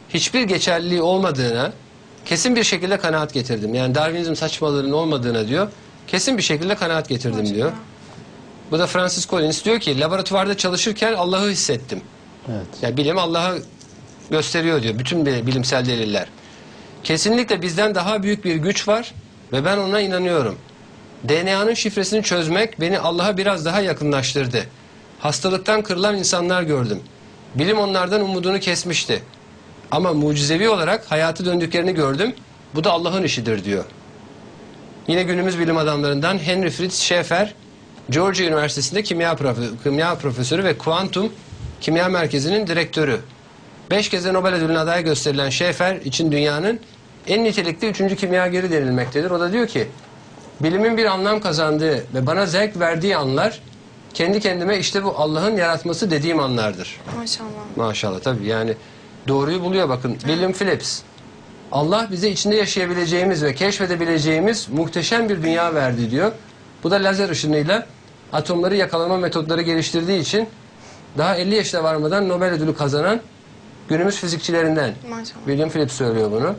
hiçbir geçerliliği olmadığına kesin bir şekilde kanaat getirdim. Yani Darwinizm saçmalığının olmadığına diyor, kesin bir şekilde kanaat getirdim diyor. Bu da Francis Collins diyor ki laboratuvarda çalışırken Allah'ı hissettim. Evet. Yani bilim Allah'ı gösteriyor diyor. Bütün bilimsel deliller. Kesinlikle bizden daha büyük bir güç var ve ben ona inanıyorum. DNA'nın şifresini çözmek beni Allah'a biraz daha yakınlaştırdı. Hastalıktan kırılan insanlar gördüm. Bilim onlardan umudunu kesmişti. Ama mucizevi olarak hayatı döndüklerini gördüm. Bu da Allah'ın işidir diyor. Yine günümüz bilim adamlarından Henry Fritz Schaefer, Georgia Üniversitesi'nde kimya profesörü ve kuantum kimya merkezinin direktörü. 5 kez de Nobel ödülüne aday gösterilen Schaefer için dünyanın en nitelikli 3. kimyageri denilmektedir. O da diyor ki, bilimin bir anlam kazandığı ve bana zevk verdiği anlar, kendi kendime işte bu Allah'ın yaratması dediğim anlardır. Maşallah. Maşallah tabii yani doğruyu buluyor bakın. William Phillips. Allah bize içinde yaşayabileceğimiz ve keşfedebileceğimiz muhteşem bir dünya verdi diyor. Bu da lazer ışınıyla atomları yakalama metotları geliştirdiği için daha 50 yaşına varmadan Nobel ödülü kazanan günümüz fizikçilerinden. Maşallah. William Phillips söylüyor bunu.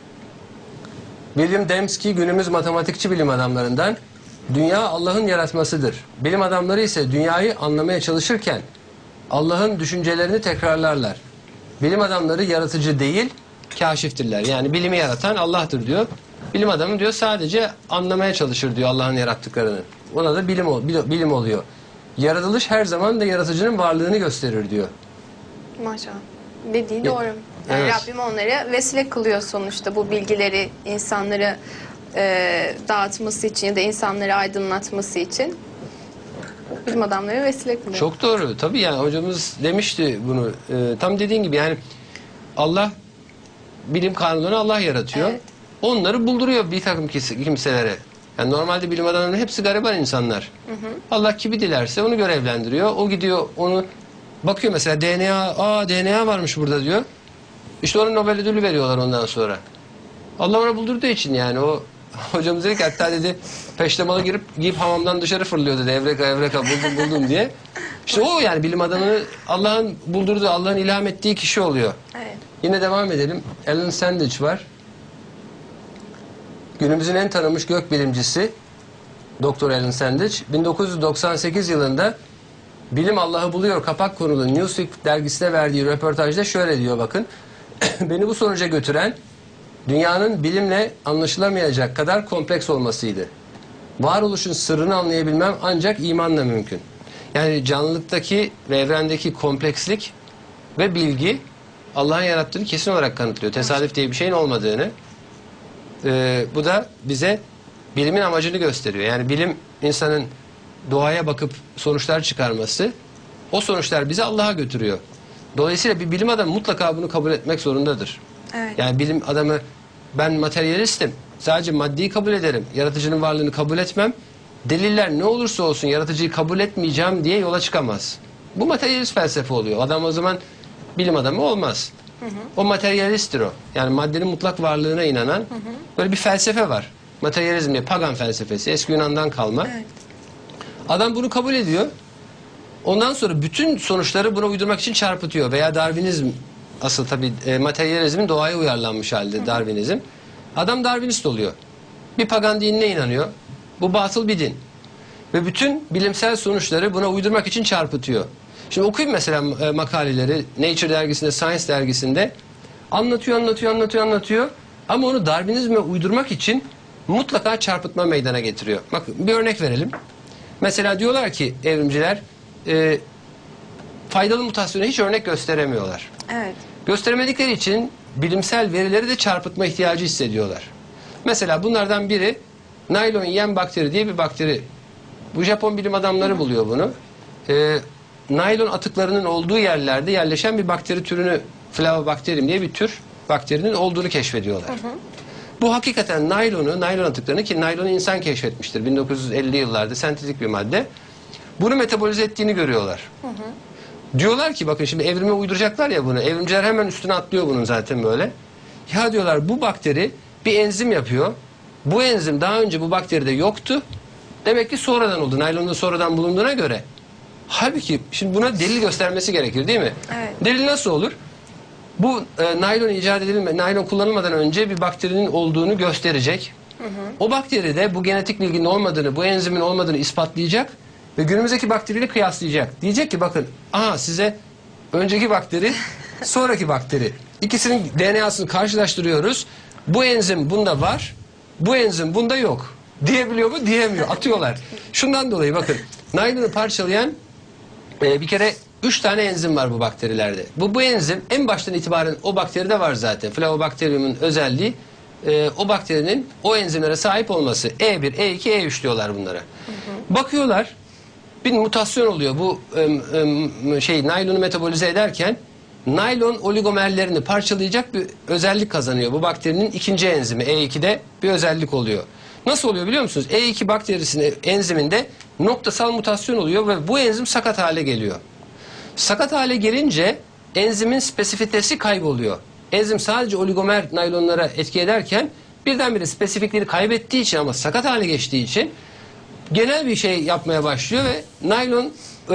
William Dembski günümüz matematikçi bilim adamlarından. Dünya Allah'ın yaratmasıdır. Bilim adamları ise dünyayı anlamaya çalışırken Allah'ın düşüncelerini tekrarlarlar. Bilim adamları yaratıcı değil, kaşiftirler. Yani bilimi yaratan Allah'tır diyor. Bilim adamı diyor sadece anlamaya çalışır diyor Allah'ın yarattıklarını. Ona da bilim oluyor. Yaratılış her zaman da yaratıcının varlığını gösterir diyor. Maşallah. Dediği doğru. Yani Evet. Rabbim onları vesile kılıyor sonuçta bu bilgileri insanlara dağıtması için ya da insanları aydınlatması için. Bilim adamları vesile kılıyor. Çok doğru. Tabii yani hocamız demişti bunu. Tam dediğin gibi yani Allah bilim kanununu Allah yaratıyor. Evet. Onları bulduruyor bir takım kimselere. Yani normalde bilim adamlarının hepsi gariban insanlar. Allah kimi dilerse onu görevlendiriyor. O gidiyor onu bakıyor mesela DNA varmış burada diyor. İşte ona Nobel ödülü veriyorlar ondan sonra. Allah ona buldurduğu için yani o hocamız dedi ki hatta dedi peştemala giyip hamamdan dışarı fırlıyor dedi. Evreka buldum diye. İşte o yani bilim adamını Allah'ın buldurduğu, Allah'ın ilham ettiği kişi oluyor. Evet. Yine devam edelim. Alan Sandage var. Günümüzün en tanınmış gökbilimcisi Doktor Alan Sandage 1998 yılında Bilim Allah'ı Buluyor kapak konulu Newsweek dergisine verdiği röportajda şöyle diyor bakın. Beni bu sonuca götüren dünyanın bilimle anlaşılamayacak kadar kompleks olmasıydı. Varoluşun sırrını anlayabilmem ancak imanla mümkün. Yani canlılıktaki ve evrendeki komplekslik ve bilgi Allah'ın yarattığını kesin olarak kanıtlıyor. Tesadüf diye bir şeyin olmadığını. Bu da bize bilimin amacını gösteriyor. Yani bilim insanın doğaya bakıp sonuçlar çıkarması, o sonuçlar bizi Allah'a götürüyor. Dolayısıyla bir bilim adamı mutlaka bunu kabul etmek zorundadır. Evet. Yani bilim adamı ben materyalistim, sadece maddeyi kabul ederim, yaratıcının varlığını kabul etmem, deliller ne olursa olsun yaratıcıyı kabul etmeyeceğim diye yola çıkamaz. Bu materyalist felsefe oluyor. Adam o zaman bilim adamı olmaz. O materyalisttir o. Yani maddenin mutlak varlığına inanan böyle bir felsefe var. Materyalizm diye pagan felsefesi, eski Yunan'dan kalma. Evet. Adam bunu kabul ediyor. Ondan sonra bütün sonuçları buna uydurmak için çarpıtıyor. Veya Darwinizm, asıl tabii materyalizmin doğaya uyarlanmış halde Darwinizm. Adam Darwinist oluyor. Bir pagan dinine inanıyor. Bu batıl bir din. Ve bütün bilimsel sonuçları buna uydurmak için çarpıtıyor. Şimdi okuyun mesela makaleleri Nature dergisinde, Science dergisinde anlatıyor. Ama onu Darwinizme uydurmak için mutlaka çarpıtma meydana getiriyor. Bakın bir örnek verelim. Mesela diyorlar ki evrimciler faydalı mutasyona hiç örnek gösteremiyorlar. Evet. Gösteremedikleri için bilimsel verileri de çarpıtma ihtiyacı hissediyorlar. Mesela bunlardan biri naylon yiyen bakteri diye bir bakteri. Bu Japon bilim adamları buluyor bunu. Naylon atıklarının olduğu yerlerde yerleşen bir bakteri türünü Flavobacterium diye bir tür bakterinin olduğunu keşfediyorlar. Bu hakikaten naylon atıklarını ki naylonu insan keşfetmiştir 1950'li yıllarda sentetik bir madde. Bunu metabolize ettiğini görüyorlar. Diyorlar ki bakın şimdi evrime uyduracaklar ya bunu. Evrimciler hemen üstüne atlıyor bunun zaten böyle. Ya diyorlar bu bakteri bir enzim yapıyor. Bu enzim daha önce bu bakteride yoktu. Demek ki sonradan oldu. Naylonda sonradan bulunduğuna göre. Halbuki şimdi buna delil göstermesi gerekir değil mi? Evet. Delil nasıl olur? Bu naylon icat edilme, naylon kullanılmadan önce bir bakterinin olduğunu gösterecek. O bakteride bu genetik bilginin olmadığını, bu enzimin olmadığını ispatlayacak ve günümüzdeki bakteriyle kıyaslayacak. Diyecek ki bakın, aha size önceki bakteri, sonraki bakteri. İkisinin DNA'sını karşılaştırıyoruz. Bu enzim bunda var, bu enzim bunda yok. Diyebiliyor mu? Diyemiyor. Atıyorlar. Şundan dolayı bakın, naylonu parçalayan bir kere 3 tane enzim var bu bakterilerde. Bu enzim en baştan itibaren o bakteride var zaten. Flavobakterinum'un özelliği o bakterinin o enzimlere sahip olması. E1, E2, E3 diyorlar bunlara. Bakıyorlar, bir mutasyon oluyor. Bu naylonu metabolize ederken naylon oligomerlerini parçalayacak bir özellik kazanıyor. Bu bakterinin ikinci enzimi E2'de bir özellik oluyor. Nasıl oluyor biliyor musunuz? E2 bakterisinin enziminde noktasal mutasyon oluyor ve bu enzim sakat hale geliyor. Sakat hale gelince enzimin spesifitesi kayboluyor. Enzim sadece oligomer naylonlara etki ederken birdenbire spesifikliğini kaybettiği için ama sakat hale geçtiği için genel bir şey yapmaya başlıyor ve naylon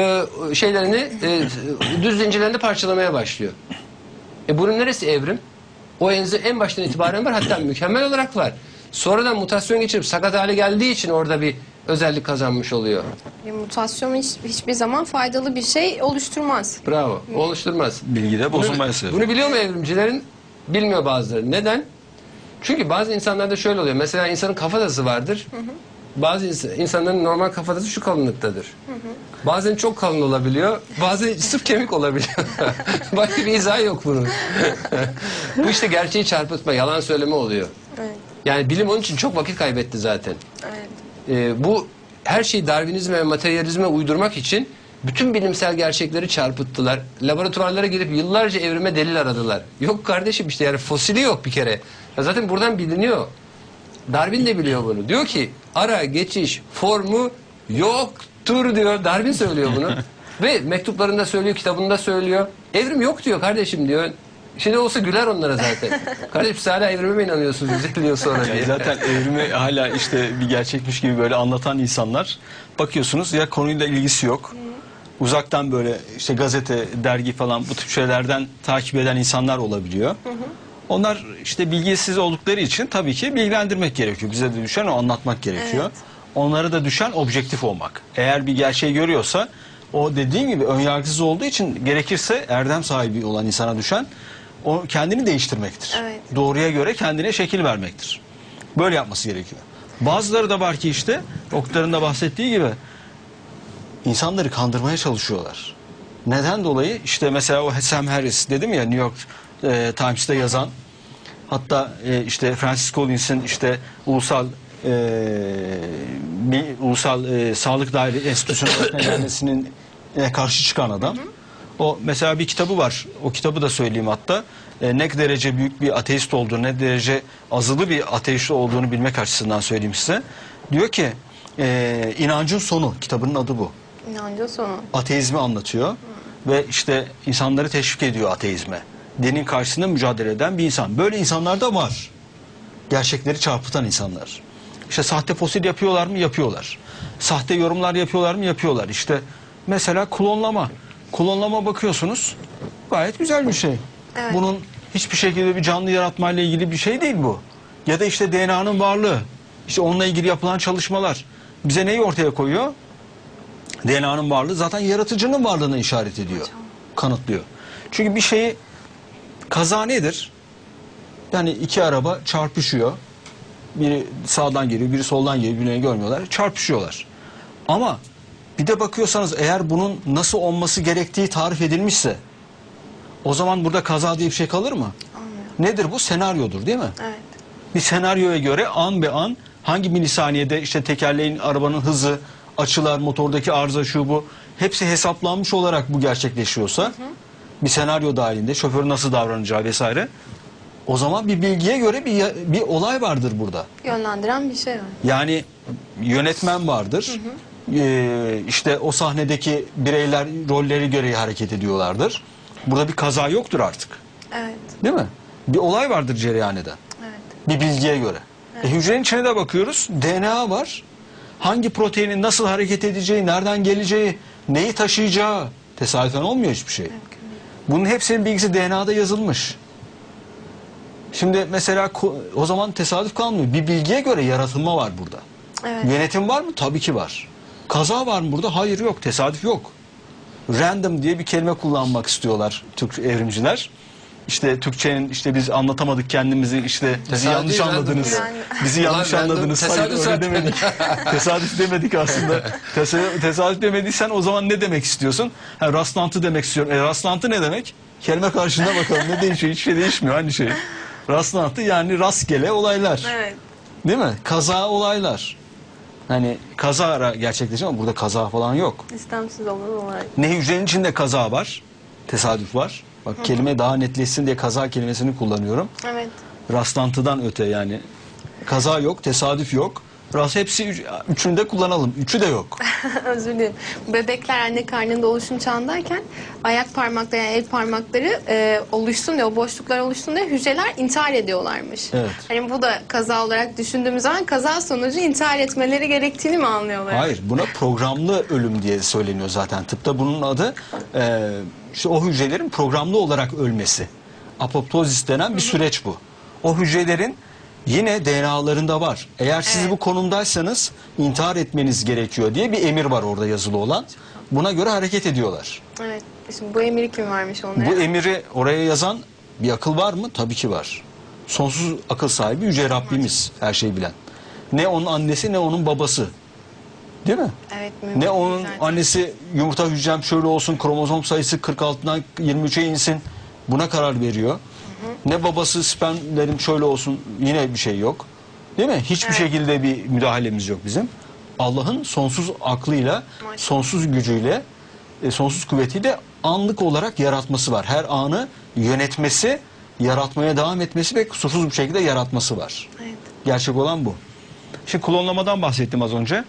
düz zincirlerinde parçalamaya başlıyor. Bunun neresi evrim? O enzim en baştan itibaren var, hatta mükemmel olarak var. Sonradan mutasyon geçirip sakat hale geldiği için orada bir özellik kazanmış oluyor. Mutasyon hiçbir zaman faydalı bir şey oluşturmaz. Bravo. Oluşturmaz. Bilgide bozulmaya sebep. Bunu biliyor mu evrimcilerin? Bilmiyor bazıları. Neden? Çünkü bazı insanlarda şöyle oluyor. Mesela insanın kafatası vardır. Bazı insanların normal kafatası şu kalınlıktadır. Bazen çok kalın olabiliyor. Bazen sırf kemik olabiliyor. Başka bir izahı yok bunun. Bu işte gerçeği çarpıtma, yalan söyleme oluyor. Evet. Yani bilim onun için çok vakit kaybetti zaten. Evet. Bu her şeyi Darwinizme ve materyalizme uydurmak için bütün bilimsel gerçekleri çarpıttılar. Laboratuvarlara gidip yıllarca evrime delil aradılar. Yok kardeşim, işte yani fosili yok bir kere. Ya zaten buradan biliniyor. Darwin de biliyor bunu. Diyor ki ara geçiş formu yoktur diyor. Darwin söylüyor bunu. Ve mektuplarında söylüyor, kitabında söylüyor. Evrim yok diyor kardeşim diyor. Şimdi olsa güler onlara zaten. Kardeşim siz hala evrime mi inanıyorsunuz 150 yıl sonra diye. Zaten evrimi hala işte bir gerçekmiş gibi böyle anlatan insanlar, bakıyorsunuz ya konuyla ilgisi yok. Uzaktan böyle işte gazete, dergi falan bu tip şeylerden takip eden insanlar olabiliyor. Onlar işte bilgisiz oldukları için tabii ki bilgilendirmek gerekiyor. Bize de düşen o anlatmak gerekiyor. Evet. Onlara da düşen objektif olmak. Eğer bir gerçeği görüyorsa o dediğim gibi önyargısız olduğu için gerekirse erdem sahibi olan insana düşen o kendini değiştirmektir. Evet. Doğruya göre kendine şekil vermektir. Böyle yapması gerekiyor. Bazıları da var ki işte Oktar'ın da bahsettiği gibi insanları kandırmaya çalışıyorlar. Neden dolayı? İşte mesela o Sam Harris dedim ya, New York Times'te yazan, hatta işte Francis Collins'in işte ulusal sağlık daire enstitüsüne gelmesinin karşı çıkan adam. O mesela bir kitabı var. O kitabı da söyleyeyim hatta. Ne derece büyük bir ateist olduğunu, ne derece azılı bir ateist olduğunu bilmek açısından söyleyeyim size. Diyor ki inancın sonu, kitabının adı bu. İnancın sonu. Ateizmi anlatıyor ve işte insanları teşvik ediyor ateizme. Dinin karşısında mücadele eden bir insan. Böyle insanlar da var. Gerçekleri çarpıtan insanlar. İşte sahte fosil yapıyorlar mı? Yapıyorlar. Sahte yorumlar yapıyorlar mı? Yapıyorlar. İşte mesela klonlama. Klonlama bakıyorsunuz gayet güzel bir şey. Evet. Bunun hiçbir şekilde bir canlı yaratmayla ilgili bir şey değil bu. Ya da işte DNA'nın varlığı. İşte onunla ilgili yapılan çalışmalar. Bize neyi ortaya koyuyor? DNA'nın varlığı zaten yaratıcının varlığına işaret ediyor. Kanıtlıyor. Çünkü bir şeyi, kaza nedir? Yani iki araba çarpışıyor. Biri sağdan geliyor, biri soldan geliyor, birbirlerini görmüyorlar. Çarpışıyorlar. Ama bir de bakıyorsanız eğer bunun nasıl olması gerektiği tarif edilmişse o zaman burada kaza diye bir şey kalır mı? Olmuyor. Nedir bu? Senaryodur değil mi? Evet. Bir senaryoya göre an be an hangi milisaniyede işte tekerleğin, arabanın hızı, açılar, motordaki arıza, şu bu hepsi hesaplanmış olarak bu gerçekleşiyorsa bir senaryo dahilinde şoförün nasıl davranacağı vesaire, o zaman bir bilgiye göre bir olay vardır burada. Yönlendiren bir şey var. Yani yönetmen vardır. İşte o sahnedeki bireyler rolleri göre hareket ediyorlardır. Burada bir kaza yoktur artık. Evet. Değil mi? Bir olay vardır cereyan eden. Evet. Bir bilgiye göre. Hücrenin içine de bakıyoruz. DNA var. Hangi proteinin nasıl hareket edeceği, nereden geleceği, neyi taşıyacağı tesadüfen olmuyor hiçbir şey. Bunun hepsinin bilgisi DNA'da yazılmış. Şimdi mesela o zaman tesadüf kalmıyor. Bir bilgiye göre yaratılma var burada. Evet. Yönetim var mı? Tabii ki var. Kaza var mı burada? Hayır, yok. Tesadüf yok. Random diye bir kelime kullanmak istiyorlar Türk evrimciler. İşte Türkçenin işte biz anlatamadık kendimizi, işte bizi Tesadüf yanlış random anladınız. yani. Bizi yanlış Ulan random, anladınız. Hayır, tesadüf öyle zaten. demedik. Tesadüf demedik aslında. Tesadüf demediysen o zaman ne demek istiyorsun? Ha, rastlantı demek istiyorum. Rastlantı ne demek? Kelime karşılığına bakalım, ne değişiyor? Hiçbir şey değişmiyor, aynı şey. Rastlantı yani rastgele olaylar. Evet. Değil mi? Kaza olaylar. Hani kaza gerçekleşiyor ama burada kaza falan yok. İstemsiz olan olay. Ne hücrenin içinde kaza var, tesadüf var. Bak, kelime daha netleşsin diye kaza kelimesini kullanıyorum. Evet. Rastlantıdan öte yani. Kaza yok, tesadüf yok. Hepsi üçünü de kullanalım. Üçü de yok. Özür dilerim. Bebekler anne karnında oluşum çağındayken ayak parmakları, yani el parmakları oluşsun diye, o boşluklar oluşsun diye hücreler intihar ediyorlarmış. Evet. Hani bu da kaza olarak düşündüğümüz zaman kaza sonucu intihar etmeleri gerektiğini mi anlıyorlar? Hayır, buna programlı ölüm diye söyleniyor zaten. Tıpta bunun adı işte o hücrelerin programlı olarak ölmesi. Apoptozis denen bir süreç bu. O hücrelerin yine DNA'larında var. Eğer siz Evet. bu konumdaysanız intihar etmeniz gerekiyor diye bir emir var orada yazılı olan. Buna göre hareket ediyorlar. Evet. Şimdi bu emiri kim vermiş onlara? Bu emiri oraya yazan bir akıl var mı? Tabii ki var. Sonsuz akıl sahibi Yüce Rabbimiz, her şeyi bilen. Ne onun annesi ne onun babası. Değil mi? Evet. mümkün Ne onun zaten. annesi yumurta hücrem şöyle olsun, kromozom sayısı 46'dan 23'e insin, buna karar veriyor. Ne babası spermlerim şöyle olsun, yine bir şey yok. Değil mi? Hiçbir Evet. şekilde bir müdahalemiz yok bizim. Allah'ın sonsuz aklıyla, Maşallah. sonsuz gücüyle, sonsuz kuvvetiyle anlık olarak yaratması var. Her anı yönetmesi, yaratmaya devam etmesi ve kusursuz bir şekilde yaratması var. Evet. Gerçek olan bu. Şimdi klonlamadan bahsettim az önce.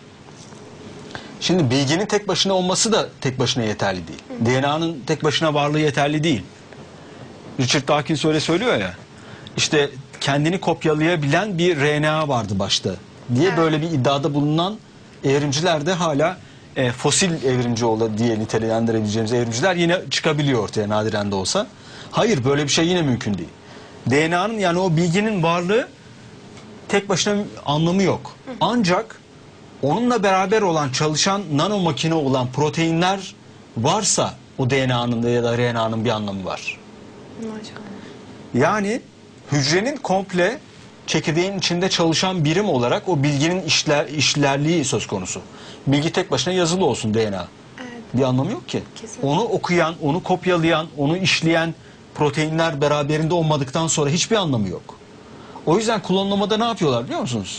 Şimdi bilginin tek başına olması da tek başına yeterli değil. DNA'nın tek başına varlığı yeterli değil. Richard Dawkins öyle söylüyor ya. İşte kendini kopyalayabilen bir RNA vardı başta diye Evet. böyle bir iddiada bulunan evrimciler de hala fosil evrimci diye nitelendirebileceğimiz evrimciler yine çıkabiliyor ortaya, nadiren de olsa. Hayır, böyle bir şey yine mümkün değil. DNA'nın, yani o bilginin varlığı tek başına anlamı yok. Ancak onunla beraber olan, çalışan nano makine olan proteinler varsa o DNA'nın ya da RNA'nın bir anlamı var. Maşallah. Yani hücrenin komple çekirdeğin içinde çalışan birim olarak o bilginin işlerliği söz konusu. Bilgi tek başına yazılı olsun, DNA. Evet. Bir anlamı yok ki. Kesinlikle. Onu okuyan, onu kopyalayan, onu işleyen proteinler beraberinde olmadıktan sonra hiçbir anlamı yok. O yüzden klonlamada ne yapıyorlar biliyor musunuz?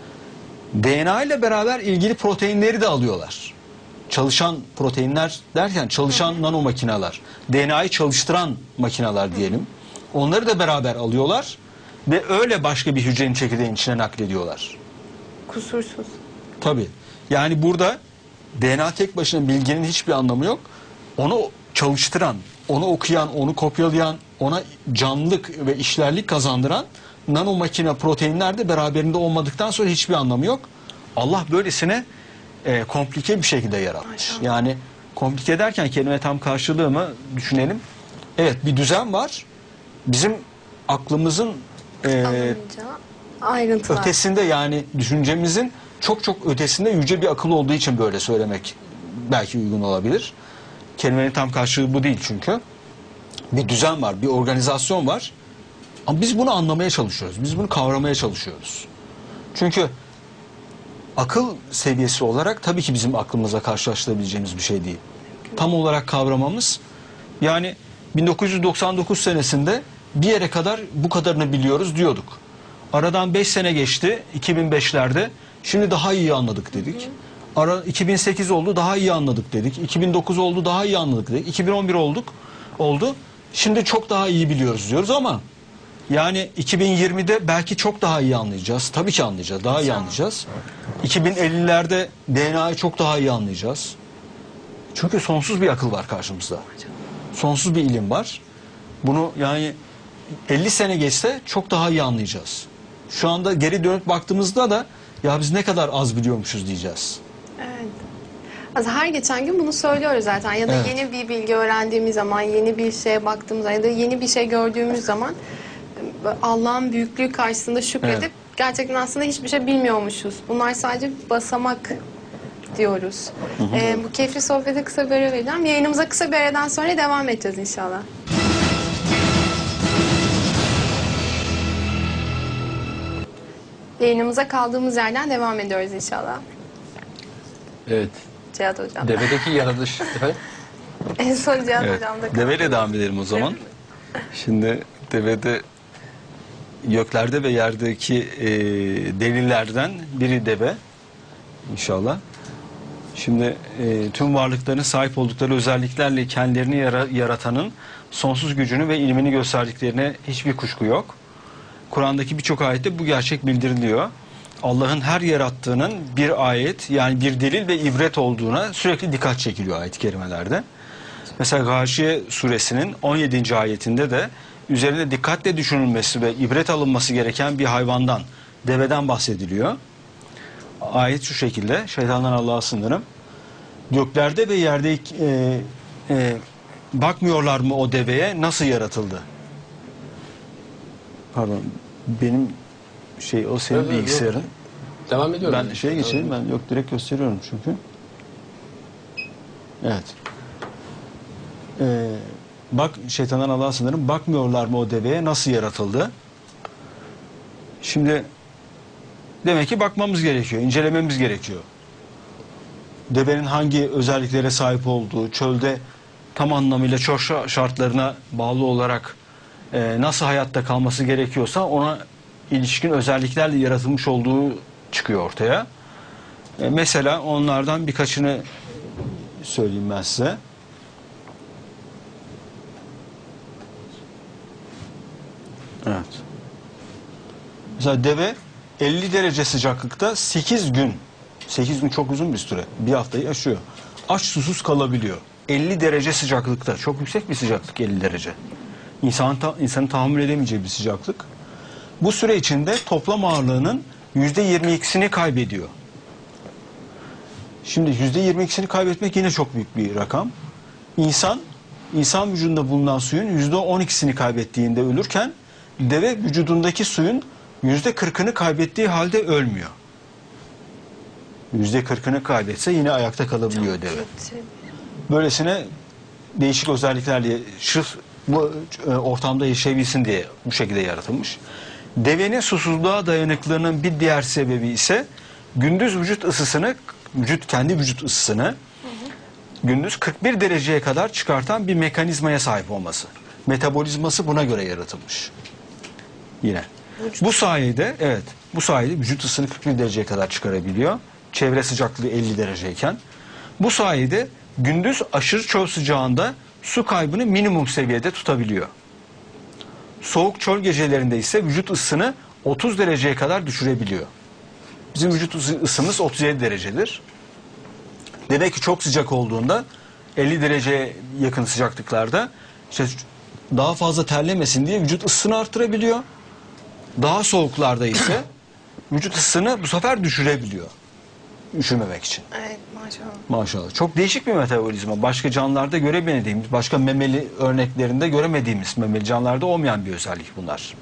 DNA ile beraber ilgili proteinleri de alıyorlar. Çalışan proteinler derken çalışan nano makineler, DNA'yı çalıştıran makineler diyelim. Onları da beraber alıyorlar ve öyle başka bir hücrenin çekirdeğinin içine naklediyorlar. Kusursuz. Tabii. Yani burada DNA tek başına bilginin hiçbir anlamı yok. Onu çalıştıran, onu okuyan, onu kopyalayan, ona canlılık ve işlerlik kazandıran nano makine proteinler de beraberinde olmadıktan sonra hiçbir anlamı yok. Allah böylesine komplike bir şekilde yaratmış. Maşallah. Yani komplike derken kelime tam karşılığı mı düşünelim. Evet, bir düzen var. Bizim aklımızın Anlayınca ayrıntılar. ötesinde, yani düşüncemizin çok çok ötesinde yüce bir akıl olduğu için böyle söylemek belki uygun olabilir. Kelimenin tam karşılığı bu değil çünkü. Bir düzen var, bir organizasyon var. Ama biz bunu anlamaya çalışıyoruz. Biz bunu kavramaya çalışıyoruz. Çünkü akıl seviyesi olarak tabii ki bizim aklımızla karşılaştırabileceğimiz bir şey değil. Tam olarak kavramamız, yani 1999 senesinde bir yere kadar bu kadarını biliyoruz diyorduk. Aradan 5 sene geçti, 2005'lerde. Şimdi daha iyi anladık dedik. 2008 oldu, daha iyi anladık dedik. 2009 oldu, daha iyi anladık dedik. 2011 oldu. Şimdi çok daha iyi biliyoruz diyoruz ama yani 2020'de belki çok daha iyi anlayacağız. Tabii ki anlayacağız, daha iyi anlayacağız. 2050'lerde DNA'yı çok daha iyi anlayacağız. Çünkü sonsuz bir akıl var karşımızda. Sonsuz bir ilim var. Bunu yani 50 sene geçse çok daha iyi anlayacağız. Şu anda geri dönüp baktığımızda da ya biz ne kadar az biliyormuşuz diyeceğiz. Evet. Her geçen gün bunu söylüyoruz zaten ya da Evet. yeni bir bilgi öğrendiğimiz zaman, yeni bir şeye baktığımız zaman ya da yeni bir şey gördüğümüz zaman Allah'ın büyüklüğü karşısında şükredip Evet. gerçekten aslında hiçbir şey bilmiyormuşuz. Bunlar sadece basamak diyoruz. Bu keyifli sohbete kısa bir ara vereceğim. Yayınımıza kısa bir aradan sonra devam edeceğiz inşallah. Yayınımıza kaldığımız yerden devam ediyoruz inşallah. Evet. Cihat Hocam. Devedeki yaratılış efendim. En son Cihat Evet. Hocam'da kaldı. Deveyle devam edelim o zaman. Şimdi devede göklerde ve yerdeki delillerden biri deve inşallah. Şimdi tüm varlıkların sahip oldukları özelliklerle kendilerini yaratanın sonsuz gücünü ve ilmini gösterdiklerine hiçbir kuşku yok. Kur'an'daki birçok ayette bu gerçek bildiriliyor. Allah'ın her yarattığının bir ayet yani bir delil ve ibret olduğuna sürekli dikkat çekiliyor ayet-i kerimelerde. Mesela Gâşiye suresinin 17. ayetinde de üzerine dikkatle düşünülmesi ve ibret alınması gereken bir hayvandan, deveden bahsediliyor. Ayet şu şekilde, şeytandan Allah'a sığınırım. Göklerde ve yerde bakmıyorlar mı o deveye nasıl yaratıldı? Pardon, benim o senin Yok, yok, yok. bilgisayarın. Devam ediyorum. Ben geçeyim, ben direkt gösteriyorum çünkü. Evet. Bak şeytandan Allah'a sığınırım. Bakmıyorlar mı o deveye nasıl yaratıldı? Şimdi demek ki bakmamız gerekiyor, incelememiz gerekiyor. Devenin hangi özelliklere sahip olduğu, çölde tam anlamıyla çöl şartlarına bağlı olarak nasıl hayatta kalması gerekiyorsa ona ilişkin özelliklerle yaratılmış olduğu çıkıyor ortaya. Mesela onlardan birkaçını söyleyeyim ben size. Evet. Mesela deve 50 derece sıcaklıkta 8 gün çok uzun bir süre. Bir haftayı aşıyor. Aç susuz kalabiliyor. 50 derece sıcaklıkta. Çok yüksek bir sıcaklık 50 derece. İnsanın tahammül edemeyeceği bir sıcaklık. Bu süre içinde toplam ağırlığının %22'sini kaybediyor. Şimdi %22'sini kaybetmek yine çok büyük bir rakam. İnsan vücudunda bulunan suyun %12'sini kaybettiğinde ölürken deve vücudundaki suyun %40'ını kaybettiği halde ölmüyor. %40'ını kaybetse yine ayakta kalabiliyor deve. Böylesine değişik özelliklerle sırf bu ortamda yaşayabilsin diye bu şekilde yaratılmış. Devenin susuzluğa dayanıklılığının bir diğer sebebi ise gündüz kendi vücut ısısını gündüz 41 dereceye kadar çıkartan bir mekanizmaya sahip olması. Metabolizması buna göre yaratılmış. Yine. Bu sayede vücut ısısını 41 dereceye kadar çıkarabiliyor. Çevre sıcaklığı 50 dereceyken. Bu sayede gündüz aşırı çöl sıcağında su kaybını minimum seviyede tutabiliyor. Soğuk çöl gecelerinde ise vücut ısısını 30 dereceye kadar düşürebiliyor. Bizim vücut ısımız 37 derecedir. Demek ki çok sıcak olduğunda 50 dereceye yakın sıcaklıklarda daha fazla terlemesin diye vücut ısısını artırabiliyor. Daha soğuklarda ise vücut ısısını bu sefer düşürebiliyor. Üşümemek için. Evet, maşallah. Maşallah. Çok değişik bir metabolizma. Başka canlılarda göremediğimiz, başka memeli örneklerinde göremediğimiz, memeli canlılarda olmayan bir özellik bunlar.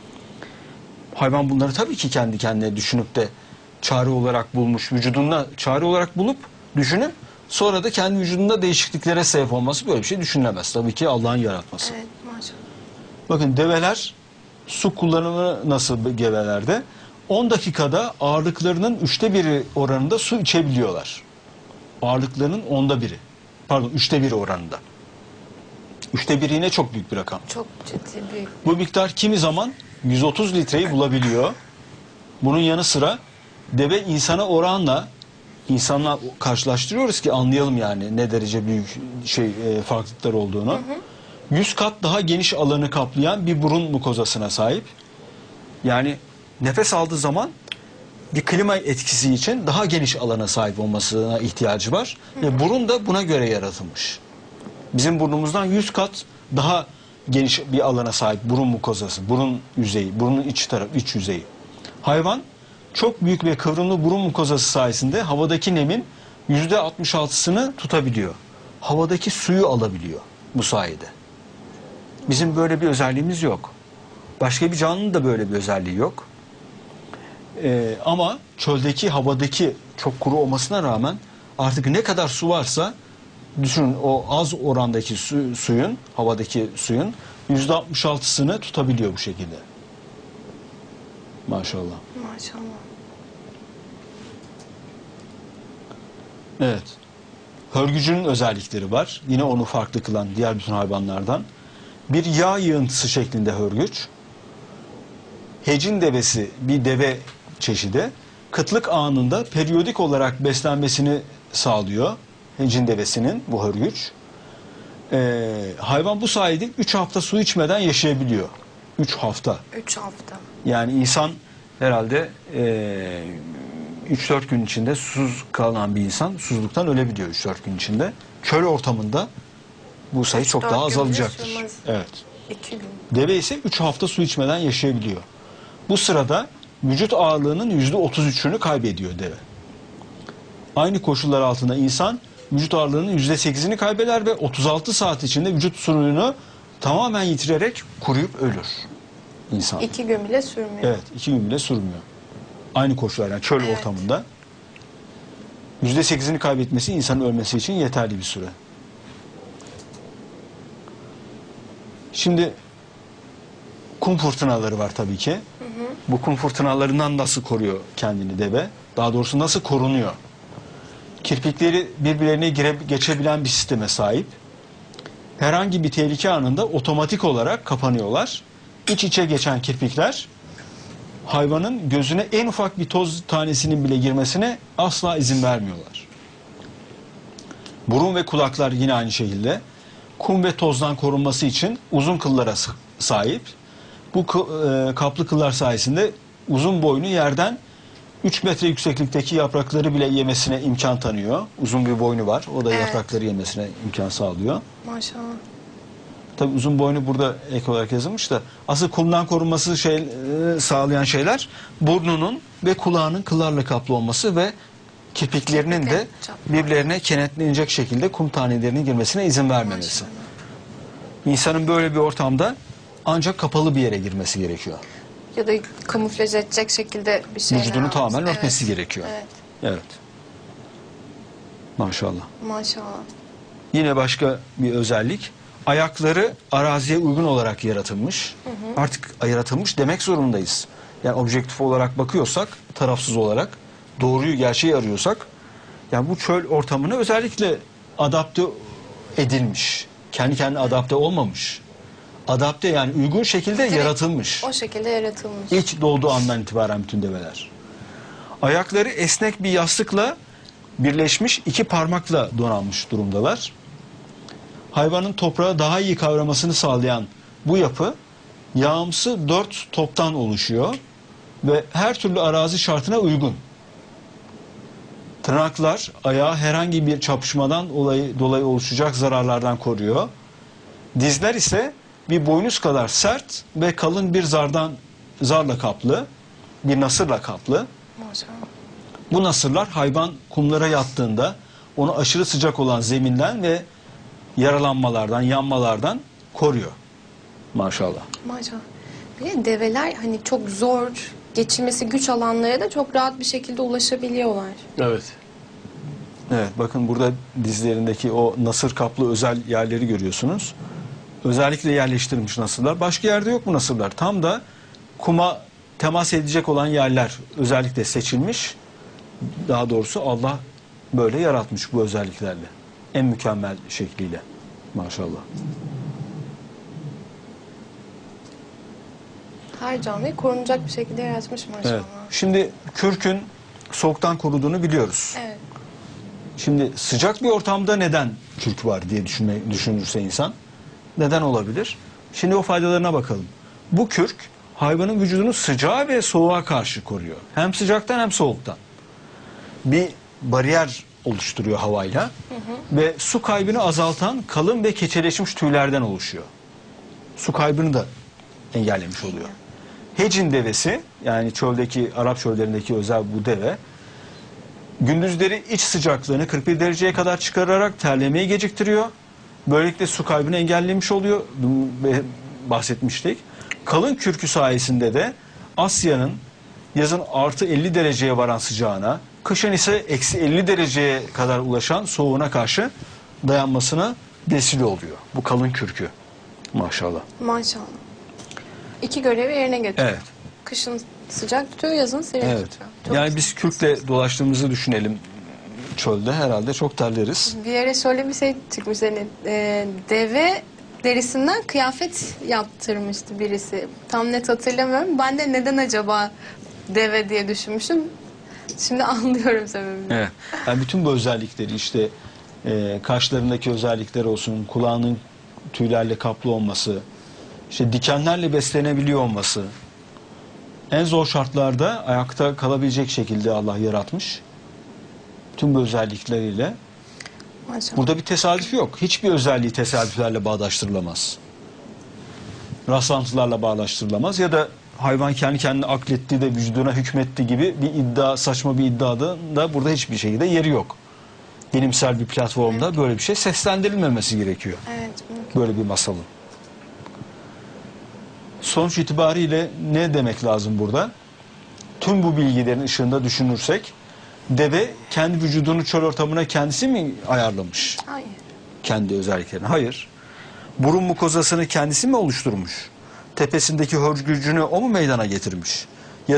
Hayvan bunları tabii ki kendi kendine düşünüp de çare olarak bulmuş, vücudunda çare olarak bulup düşünüp sonra da kendi vücudunda değişikliklere sebep olması böyle bir şey düşünülemez. Tabii ki Allah'ın yaratması. Evet, maşallah. Bakın develer su kullanımı nasıl develerde? 10 dakikada ağırlıklarının 1/3 oranında su içebiliyorlar. Ağırlıklarının 1/3 oranında. 1/3 yine çok büyük bir rakam. Çok ciddi büyük. Bu miktar kimi zaman 130 litreyi bulabiliyor. Bunun yanı sıra deve insana oranla insanla karşılaştırıyoruz ki anlayalım yani ne derece büyük farklılıklar olduğunu. 100 kat daha geniş alanı kaplayan bir burun mukozasına sahip. Yani nefes aldığı zaman bir klima etkisi için daha geniş alana sahip olmasına ihtiyacı var. Ve burun da buna göre yaratılmış. Bizim burnumuzdan 100 kat daha geniş bir alana sahip burun mukozası, burun yüzeyi, burunun iç yüzeyi. Hayvan çok büyük ve kıvrımlı burun mukozası sayesinde havadaki nemin %66'sını tutabiliyor. Havadaki suyu alabiliyor bu sayede. Bizim böyle bir özelliğimiz yok. Başka bir canlının da böyle bir özelliği yok. Ama çöldeki havadaki çok kuru olmasına rağmen artık ne kadar su varsa düşünün, o az orandaki suyun, havadaki suyun %66'sını tutabiliyor bu şekilde. Maşallah. Maşallah. Evet. Hörgücünün özellikleri var. Yine onu farklı kılan diğer bütün hayvanlardan. Bir yağ yığıntısı şeklinde hörgüç. Hecin devesi bir deve çeşidi. Kıtlık anında periyodik olarak beslenmesini sağlıyor. Hecin devesinin bu hörgüç. Hayvan bu sayede 3 hafta su içmeden yaşayabiliyor. 3 hafta. 3 hafta. Yani insan herhalde 3-4 gün içinde susuz kalan bir insan susuzluktan ölebiliyor 3-4 gün içinde. Çöl ortamında bu sayı çok 3-4 daha gün bile azalacaktır. sürmez. Evet. 2 gün. Deve ise 3 hafta su içmeden yaşayabiliyor. Bu sırada vücut ağırlığının %33'ünü kaybediyor deve. Aynı koşullar altında insan vücut ağırlığının %8'ini kaybeder ve 36 saat içinde vücut suyunu tamamen yitirerek kuruyup ölür insan. 2 gün bile sürmüyor. Evet, 2 gün bile sürmüyor. Aynı koşullar, yani çöl Evet. ortamında. %8'ini kaybetmesi insanın ölmesi için yeterli bir süre. Şimdi kum fırtınaları var tabii ki. Bu kum fırtınalarından nasıl koruyor kendini deve? Daha doğrusu nasıl korunuyor? Kirpikleri birbirlerine geçebilen bir sisteme sahip. Herhangi bir tehlike anında otomatik olarak kapanıyorlar. İç içe geçen kirpikler hayvanın gözüne en ufak bir toz tanesinin bile girmesine asla izin vermiyorlar. Burun ve kulaklar yine aynı şekilde kum ve tozdan korunması için uzun kıllara sahip. Bu kaplı kıllar sayesinde uzun boynu yerden 3 metre yükseklikteki yaprakları bile yemesine imkan tanıyor. Uzun bir boynu var. O da Evet. yaprakları yemesine imkan sağlıyor. Maşallah. Tabii uzun boynu burada ek olarak yazılmış da asıl kumdan korunması sağlayan şeyler burnunun ve kulağının kıllarla kaplı olması ve kirpiklerinin de birbirlerine kenetlenecek şekilde kum tanelerinin girmesine izin vermemesi. Maşallah. İnsanın böyle bir ortamda ancak kapalı bir yere girmesi gerekiyor. Ya da kamuflaj edecek şekilde bir şeyler Vücudunu alması. tamamen Evet. örtmesi gerekiyor. Evet. Evet. Maşallah. Maşallah. Yine başka bir özellik. Ayakları araziye uygun olarak yaratılmış. Artık yaratılmış demek zorundayız. Yani objektif olarak bakıyorsak, tarafsız olarak, doğruyu, gerçeği arıyorsak, yani bu çöl ortamına özellikle adapte edilmiş. Kendi kendine adapte olmamış. Adapte, yani uygun şekilde Direkt yaratılmış. O şekilde yaratılmış. İlk doğduğu andan itibaren bütün develer. Ayakları esnek bir yastıkla birleşmiş, 2 parmakla donanmış durumdalar. Hayvanın toprağı daha iyi kavramasını sağlayan bu yapı yağımsı 4 toptan oluşuyor ve her türlü arazi şartına uygun. Tırnaklar ayağı herhangi bir çarpışmadan dolayı oluşacak zararlardan koruyor. Dizler ise bir boynuz kadar sert ve kalın bir zarla kaplı, bir nasırla kaplı. Maşallah. Bu nasırlar hayvan kumlara yattığında onu aşırı sıcak olan zeminden ve yaralanmalardan, yanmalardan koruyor. Maşallah. Maşallah. Bir de develer hani çok zor, geçilmesi güç alanlara da çok rahat bir şekilde ulaşabiliyorlar. Evet. Evet, bakın burada dizlerindeki o nasır kaplı özel yerleri görüyorsunuz. Özellikle yerleştirilmiş nasırlar. Başka yerde yok bu nasırlar. Tam da kuma temas edecek olan yerler özellikle seçilmiş. Daha doğrusu Allah böyle yaratmış bu özelliklerle. En mükemmel şekliyle. Maşallah. Her canlıyı korunacak bir şekilde yaratmış maşallah. Evet. Şimdi kürkün soğuktan koruduğunu biliyoruz. Evet. Şimdi sıcak bir ortamda neden kürk var diye düşünürse insan, neden olabilir? Şimdi o faydalarına bakalım. Bu kürk hayvanın vücudunu sıcağa ve soğuğa karşı koruyor. Hem sıcaktan hem soğuktan. Bir bariyer oluşturuyor havayla ve su kaybını azaltan kalın ve keçeleşmiş tüylerden oluşuyor. Su kaybını da engellemiş oluyor. Hecin devesi, yani çöldeki, Arap çöllerindeki özel bu deve gündüzleri iç sıcaklığını 41 dereceye kadar çıkararak terlemeyi geciktiriyor. Böylelikle su kaybını engellemiş oluyor. Bahsetmiştik. Kalın kürkü sayesinde de Asya'nın yazın artı 50 dereceye varan sıcağına, kışın ise eksi 50 dereceye kadar ulaşan soğuğuna karşı dayanmasına vesile oluyor. Bu kalın kürkü. Maşallah. Maşallah. İki görevi yerine getiriyor. Evet. Kışın sıcak tutuyor, yazın serin Evet. tutuyor. Çok Yani biz kürkle dolaştığımızı düşünelim çölde. Herhalde çok terleriz. Bir yere şöyle bir şey çıkmış hani deve derisinden kıyafet yaptırmıştı birisi. Tam net hatırlamıyorum. Ben de neden acaba deve diye düşünmüşüm. Şimdi anlıyorum sebebini. Evet. Yani bütün bu özellikleri işte kaşlarındaki özellikler olsun, kulağının tüylerle kaplı olması, işte dikenlerle beslenebiliyor olması, en zor şartlarda ayakta kalabilecek şekilde Allah yaratmış. Tüm bu özellikleriyle. Maşallah. Burada bir tesadüf yok. Hiçbir özelliği tesadüflerle bağdaştırılamaz. Rastlantılarla bağdaştırılamaz ya da hayvan kendi kendine akletti de vücuduna hükmetti gibi bir iddia, saçma bir iddiada da burada hiçbir şekilde yeri yok. Bilimsel bir platformda böyle bir şey seslendirilmemesi gerekiyor. Evet. Mümkün. Böyle bir masalın. Sonuç itibariyle ne demek lazım burada? Tüm bu bilgilerin ışığında düşünürsek deve kendi vücudunu çöl ortamına kendisi mi ayarlamış? Hayır. Kendi özelliklerini. Hayır. Burun mukozasını kendisi mi oluşturmuş? Tepesindeki hörgücünü o mu meydana getirmiş? Ya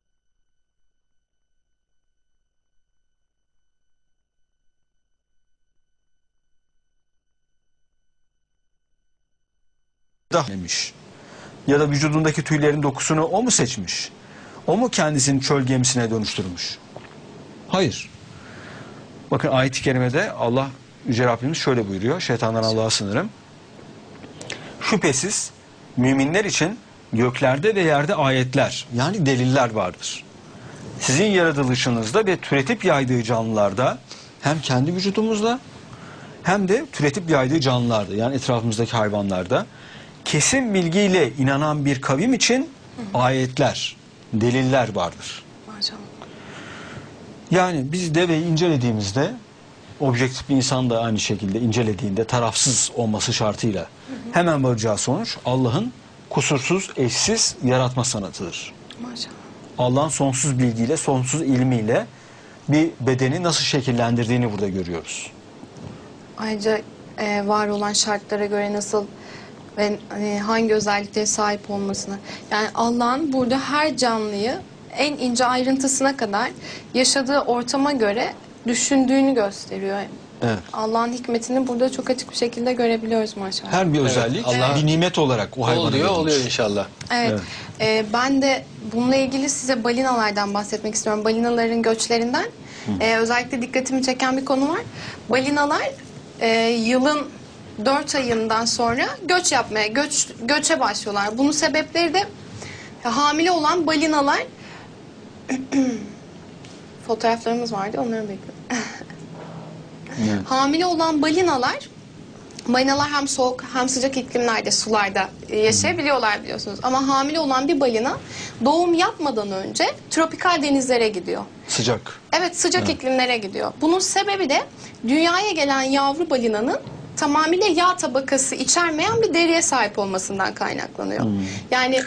da demiş. Ya da vücudundaki tüylerin dokusunu o mu seçmiş? O mu kendisini çöl gemisine dönüştürmüş? Hayır. Bakın ayet-i kerimede Allah Yüce Rabbimiz şöyle buyuruyor. Şeytandan Allah'a sığınırım. Şüphesiz müminler için göklerde ve yerde ayetler yani deliller vardır. Sizin yaratılışınızda ve türetip yaydığı canlılarda hem kendi vücudumuzda hem de türetip yaydığı canlılarda yani etrafımızdaki hayvanlarda kesin bilgiyle inanan bir kavim için ayetler, deliller vardır. Maşallah. Yani biz deveyi incelediğimizde objektif bir insan da aynı şekilde incelediğinde tarafsız olması şartıyla hemen varacağı sonuç Allah'ın kusursuz, eşsiz yaratma sanatıdır. Maşallah. Allah'ın sonsuz bilgiyle, sonsuz ilmiyle bir bedeni nasıl şekillendirdiğini burada görüyoruz. Ayrıca var olan şartlara göre nasıl ve hangi özelliklere sahip olmasına. Yani Allah'ın burada her canlıyı en ince ayrıntısına kadar yaşadığı ortama göre düşündüğünü gösteriyor. Evet. Allah'ın hikmetini burada çok açık bir şekilde görebiliyoruz maşallah. Her bir Evet, özellik Allah- bir nimet olarak o hayvana Oluyor, verilmiş. oluyor inşallah. Evet. Ben de bununla ilgili size balinalardan bahsetmek istiyorum. Balinaların göçlerinden. Özellikle dikkatimi çeken bir konu var. Balinalar yılın 4 ayından sonra göç yapmaya, göçe başlıyorlar. Bunun sebepleri de hamile olan balinalar fotoğraflarımız vardı, onları bekliyorum. Evet. Hamile olan balinalar hem soğuk hem sıcak iklimlerde, sularda yaşayabiliyorlar biliyorsunuz. Ama hamile olan bir balina doğum yapmadan önce tropikal denizlere gidiyor. Sıcak. Evet, sıcak iklimlere gidiyor. Bunun sebebi de dünyaya gelen yavru balinanın tamamıyla yağ tabakası içermeyen bir deriye sahip olmasından kaynaklanıyor. Yani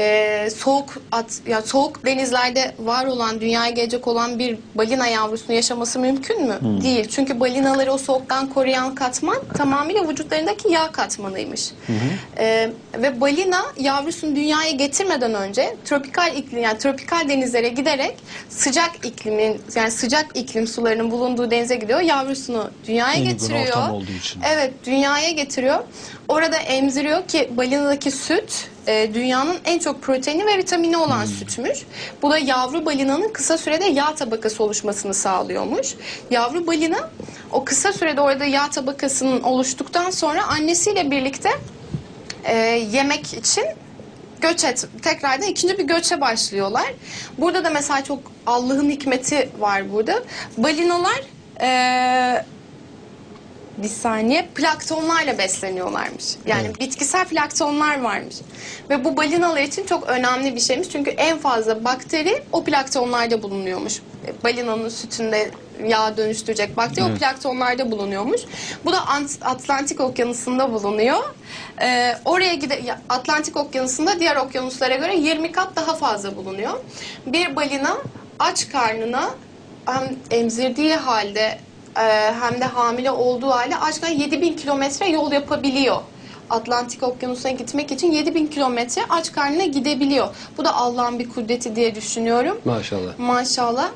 soğuk denizlerde var olan, dünyaya gelecek olan bir balina yavrusunun yaşaması mümkün mü? Değil. Çünkü balinaları o soğuktan koruyan katman tamamıyla vücutlarındaki yağ katmanıymış. Ve balina yavrusunu dünyaya getirmeden önce tropikal iklim, yani tropikal denizlere giderek sıcak iklim sularının bulunduğu denize gidiyor. Yavrusunu dünyaya En uygun getiriyor. ortam olduğu için. Evet, dünyaya getiriyor. Orada emziriyor ki balinadaki süt dünyanın en çok proteini ve vitamini olan sütmüş. Bu da yavru balinanın kısa sürede yağ tabakası oluşmasını sağlıyormuş. Yavru balina o kısa sürede orada yağ tabakasının oluştuktan sonra annesiyle birlikte yemek için tekrardan ikinci bir göçe başlıyorlar. Burada da mesela çok Allah'ın hikmeti var burada. Balinalar bir saniye planktonlarla besleniyorlarmış. Yani bitkisel planktonlar varmış. Ve bu balinalar için çok önemli bir şeymiş. Çünkü en fazla bakteri o planktonlarda bulunuyormuş. Balinanın sütünde yağ dönüştürecek bakteri o planktonlarda bulunuyormuş. Bu da Atlantik Okyanusu'nda bulunuyor. Oraya Atlantik Okyanusu'nda diğer okyanuslara göre 20 kat daha fazla bulunuyor. Bir balina aç karnına hem emzirdiği halde hem de hamile olduğu halde aç karnına 7000 kilometre yol yapabiliyor. Atlantik Okyanusu'na gitmek için 7000 kilometre aç karnına gidebiliyor. Bu da Allah'ın bir kudreti diye düşünüyorum. Maşallah. Maşallah.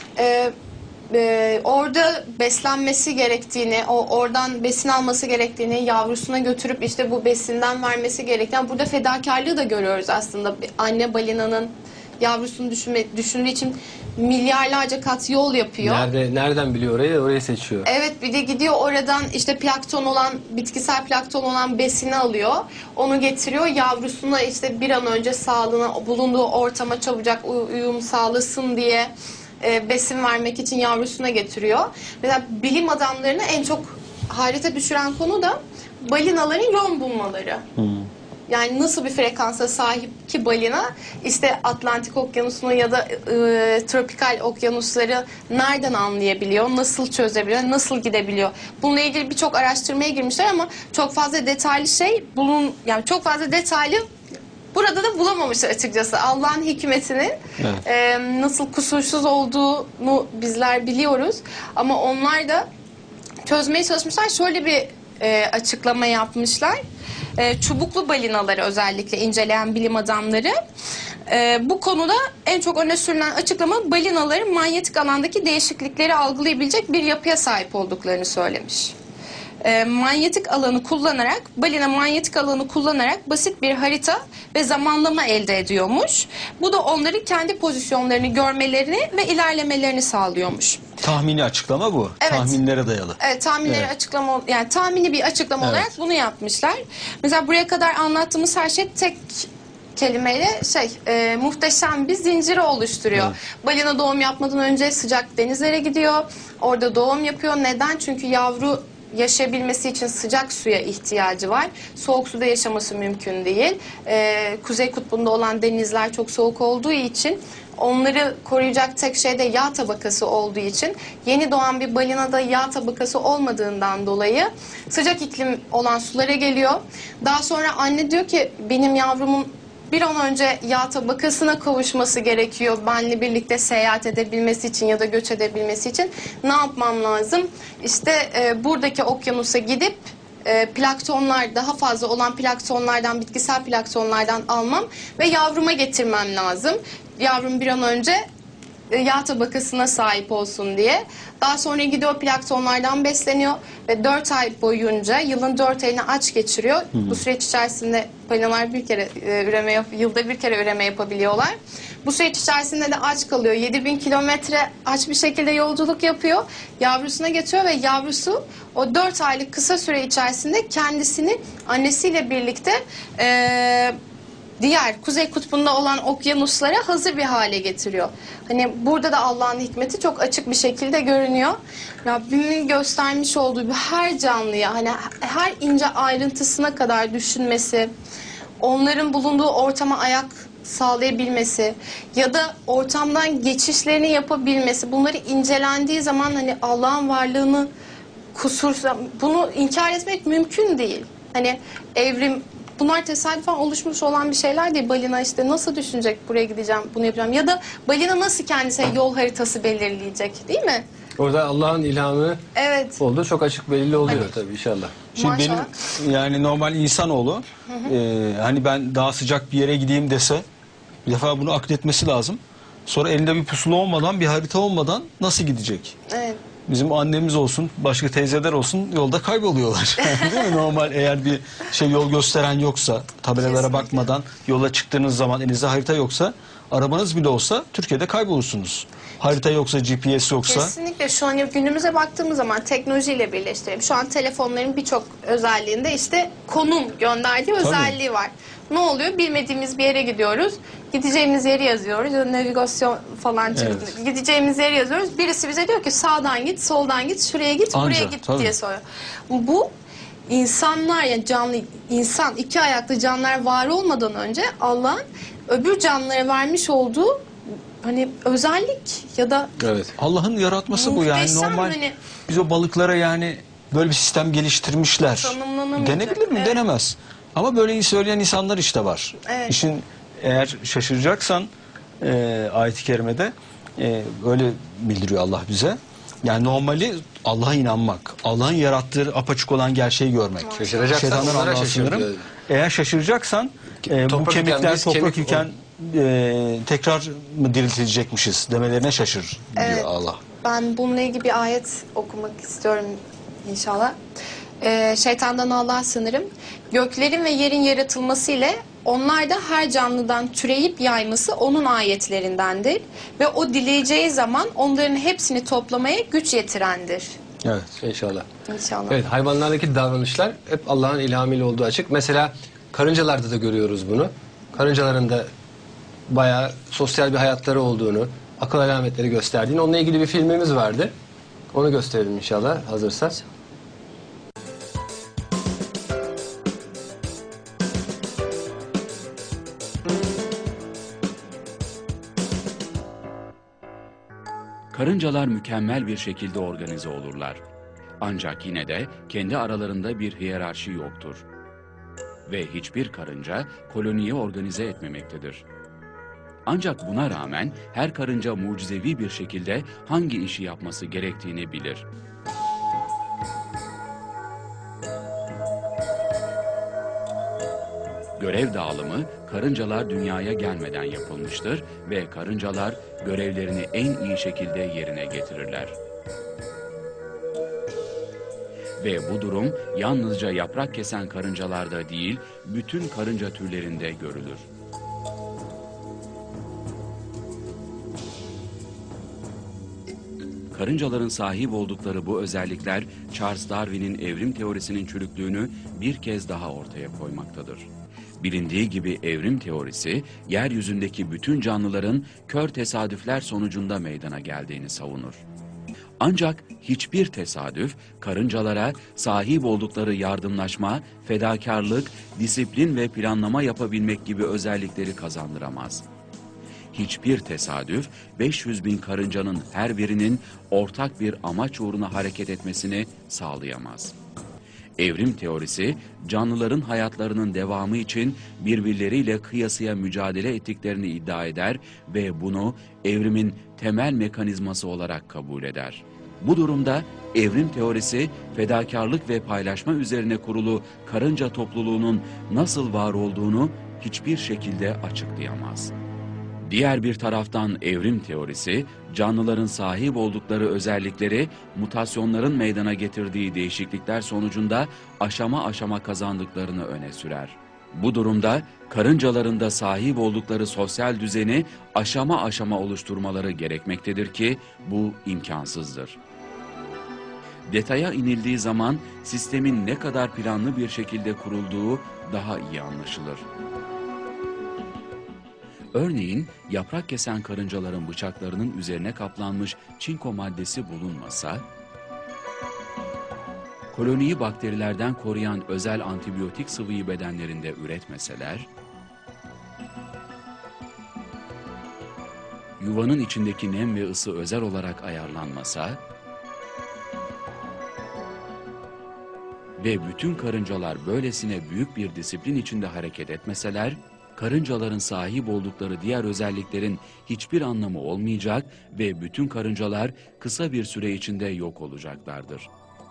Orada beslenmesi gerektiğini, oradan besin alması gerektiğini, yavrusuna götürüp işte bu besinden vermesi gerektiğini, burada fedakarlığı da görüyoruz aslında. Anne balinanın yavrusunu düşündüğü için milyarlarca kat yol yapıyor. Nereden biliyor orayı seçiyor. Evet, bir de gidiyor oradan işte bitkisel plankton olan besini alıyor. Onu getiriyor yavrusuna işte bir an önce sağlığına, bulunduğu ortama çabucak uyum sağlasın diye besin vermek için yavrusuna getiriyor. Mesela bilim adamlarını en çok hayrete düşüren konu da balinaların yön bulmaları. Yani nasıl bir frekansa sahip ki balina işte Atlantik Okyanusu'nu ya da tropikal okyanusları nereden anlayabiliyor, nasıl çözebiliyor, nasıl gidebiliyor? Bununla ilgili birçok araştırmaya girmişler ama çok fazla detaylı yani çok fazla detaylı burada da bulamamışlar açıkçası. Allah'ın hikmetinin nasıl kusursuz olduğunu bizler biliyoruz ama onlar da çözmeye çalışmışlar. Şöyle bir açıklama yapmışlar. Çubuklu balinaları özellikle inceleyen bilim adamları bu konuda en çok öne sürülen açıklama balinaların manyetik alandaki değişiklikleri algılayabilecek bir yapıya sahip olduklarını söylemiş. Balina manyetik alanı kullanarak basit bir harita ve zamanlama elde ediyormuş. Bu da onların kendi pozisyonlarını görmelerini ve ilerlemelerini sağlıyormuş. Tahmini açıklama bu. Evet. Tahminlere dayalı. Evet, tahmini bir açıklama olarak bunu yapmışlar. Mesela buraya kadar anlattığımız her şey tek kelimeyle muhteşem bir zinciri oluşturuyor. Evet. Balina doğum yapmadan önce sıcak denizlere gidiyor. Orada doğum yapıyor. Neden? Çünkü yavru yaşayabilmesi için sıcak suya ihtiyacı var. Soğuk suda yaşaması mümkün değil. Kuzey kutbunda olan denizler çok soğuk olduğu için onları koruyacak tek şey de yağ tabakası olduğu için yeni doğan bir balinada yağ tabakası olmadığından dolayı sıcak iklim olan sulara geliyor. Daha sonra anne diyor ki benim yavrumun bir an önce yağ tabakasına kavuşması gerekiyor benle birlikte seyahat edebilmesi için ya da göç edebilmesi için. Ne yapmam lazım? İşte buradaki okyanusa gidip planktonlar daha fazla olan planktonlardan, bitkisel planktonlardan almam ve yavruma getirmem lazım. Yavrum bir an önce yağ tabakasına sahip olsun diye. Daha sonra gidiyor planktonlardan besleniyor ve 4 ay boyunca yılın 4 ayını aç geçiriyor. Bu süreç içerisinde balinalar yılda bir kere üreme yapabiliyorlar. Bu süreç içerisinde de aç kalıyor. 7000 kilometre aç bir şekilde yolculuk yapıyor. Yavrusuna getiriyor ve yavrusu o 4 aylık kısa süre içerisinde kendisini annesiyle birlikte diğer Kuzey Kutbu'nda olan okyanuslara hazır bir hale getiriyor. Hani burada da Allah'ın hikmeti çok açık bir şekilde görünüyor. Rabbimin göstermiş olduğu her canlıya, hani her ince ayrıntısına kadar düşünmesi, onların bulunduğu ortama ayak sağlayabilmesi ya da ortamdan geçişlerini yapabilmesi, bunları incelendiği zaman hani Allah'ın varlığını bunu inkar etmek mümkün değil. Hani evrim, bunlar tesadüfen oluşmuş olan bir şeyler değil. Balina işte nasıl düşünecek, buraya gideceğim, bunu yapacağım ya da balina nasıl kendisine yol haritası belirleyecek, değil mi? Orada Allah'ın ilhamı olduğu çok açık belli oluyor tabii inşallah. Şimdi Maşallah. benim yani normal insanoğlu hani ben daha sıcak bir yere gideyim dese bir defa bunu akletmesi lazım. Sonra elinde bir pusula olmadan, bir harita olmadan nasıl gidecek? Evet. Bizim annemiz olsun, başka teyzeler olsun yolda kayboluyorlar. Değil mi? Normal eğer bir yol gösteren yoksa, tabelalara Kesinlikle. bakmadan yola çıktığınız zaman elinizde harita yoksa, arabanız bile olsa Türkiye'de kaybolursunuz. Harita yoksa, GPS yoksa. Kesinlikle şu an günümüze baktığımız zaman teknolojiyle birleştirelim. Şu an telefonların birçok özelliğinde işte konum gönderdiği özelliği var. Ne oluyor? Bilmediğimiz bir yere gidiyoruz. Gideceğimiz yeri yazıyoruz. Ya da navigasyon falan çıkıyor. Evet. Gideceğimiz yeri yazıyoruz. Birisi bize diyor ki sağdan git, soldan git, şuraya git, buraya git diye soruyor. Bu insanlar, yani canlı insan, iki ayaklı canlılar var olmadan önce Allah'ın öbür canlılara vermiş olduğu hani özellik ya da Evet. Allah'ın yaratması bu yani muhteşem, normal. hani Biz o balıklara yani böyle bir sistem geliştirmişler. tanımlanamayacak. Denebilir mi? Evet. Denemez. Ama böyle söyleyen insanlar işte var. Evet. İşin eğer şaşıracaksan ayet-i kerimede öyle bildiriyor Allah bize. Yani normali Allah'a inanmak, Allah'ın yarattığı apaçık olan gerçeği görmek. Şaşıracaksan Şeytandan onlara Allah'a şaşır sığınırım. diyor. Eğer şaşıracaksan bu Toprak iken kemikler biz toprak kemik- iken tekrar mı diriltilecekmişiz demelerine şaşır diyor Evet. Allah. Ben bununla ilgili bir ayet okumak istiyorum inşallah. Şeytandan Allah'a sığınırım. Göklerin ve yerin yaratılması ile onlar da her canlıdan türeyip yayması onun ayetlerindendir. Ve o dileyeceği zaman onların hepsini toplamaya güç yetirendir. Evet. İnşallah. İnşallah. Evet, hayvanlardaki davranışlar hep Allah'ın ilhamıyla olduğu açık. Mesela karıncalarda da görüyoruz bunu. Karıncaların da bayağı sosyal bir hayatları olduğunu, akıl alametleri gösterdiğini. Onunla ilgili bir filmimiz vardı. Onu gösterelim inşallah hazırsa. Karıncalar mükemmel bir şekilde organize olurlar. Ancak yine de kendi aralarında bir hiyerarşi yoktur. Ve hiçbir karınca koloniyi organize etmemektedir. Ancak buna rağmen her karınca mucizevi bir şekilde hangi işi yapması gerektiğini bilir. Görev dağılımı karıncalar dünyaya gelmeden yapılmıştır ve karıncalar görevlerini en iyi şekilde yerine getirirler. Ve bu durum yalnızca yaprak kesen karıncalarda değil, bütün karınca türlerinde görülür. Karıncaların sahip oldukları bu özellikler Charles Darwin'in evrim teorisinin çürüklüğünü bir kez daha ortaya koymaktadır. Bilindiği gibi evrim teorisi, yeryüzündeki bütün canlıların kör tesadüfler sonucunda meydana geldiğini savunur. Ancak hiçbir tesadüf karıncalara sahip oldukları yardımlaşma, fedakarlık, disiplin ve planlama yapabilmek gibi özellikleri kazandıramaz. Hiçbir tesadüf 500 bin karıncanın her birinin ortak bir amaç uğruna hareket etmesini sağlayamaz. Evrim teorisi, canlıların hayatlarının devamı için birbirleriyle kıyasıya mücadele ettiklerini iddia eder ve bunu evrimin temel mekanizması olarak kabul eder. Bu durumda evrim teorisi, fedakarlık ve paylaşma üzerine kurulu karınca topluluğunun nasıl var olduğunu hiçbir şekilde açıklayamaz. Diğer bir taraftan evrim teorisi, canlıların sahip oldukları özellikleri mutasyonların meydana getirdiği değişiklikler sonucunda aşama aşama kazandıklarını öne sürer. Bu durumda karıncaların da sahip oldukları sosyal düzeni aşama aşama oluşturmaları gerekmektedir ki bu imkansızdır. Detaya inildiği zaman sistemin ne kadar planlı bir şekilde kurulduğu daha iyi anlaşılır. Örneğin yaprak kesen karıncaların bıçaklarının üzerine kaplanmış çinko maddesi bulunmasa, koloniyi bakterilerden koruyan özel antibiyotik sıvıyı bedenlerinde üretmeseler, yuvanın içindeki nem ve ısı özel olarak ayarlanmasa ve bütün karıncalar böylesine büyük bir disiplin içinde hareket etmeseler, karıncaların sahip oldukları diğer özelliklerin hiçbir anlamı olmayacak ve bütün karıncalar kısa bir süre içinde yok olacaklardır.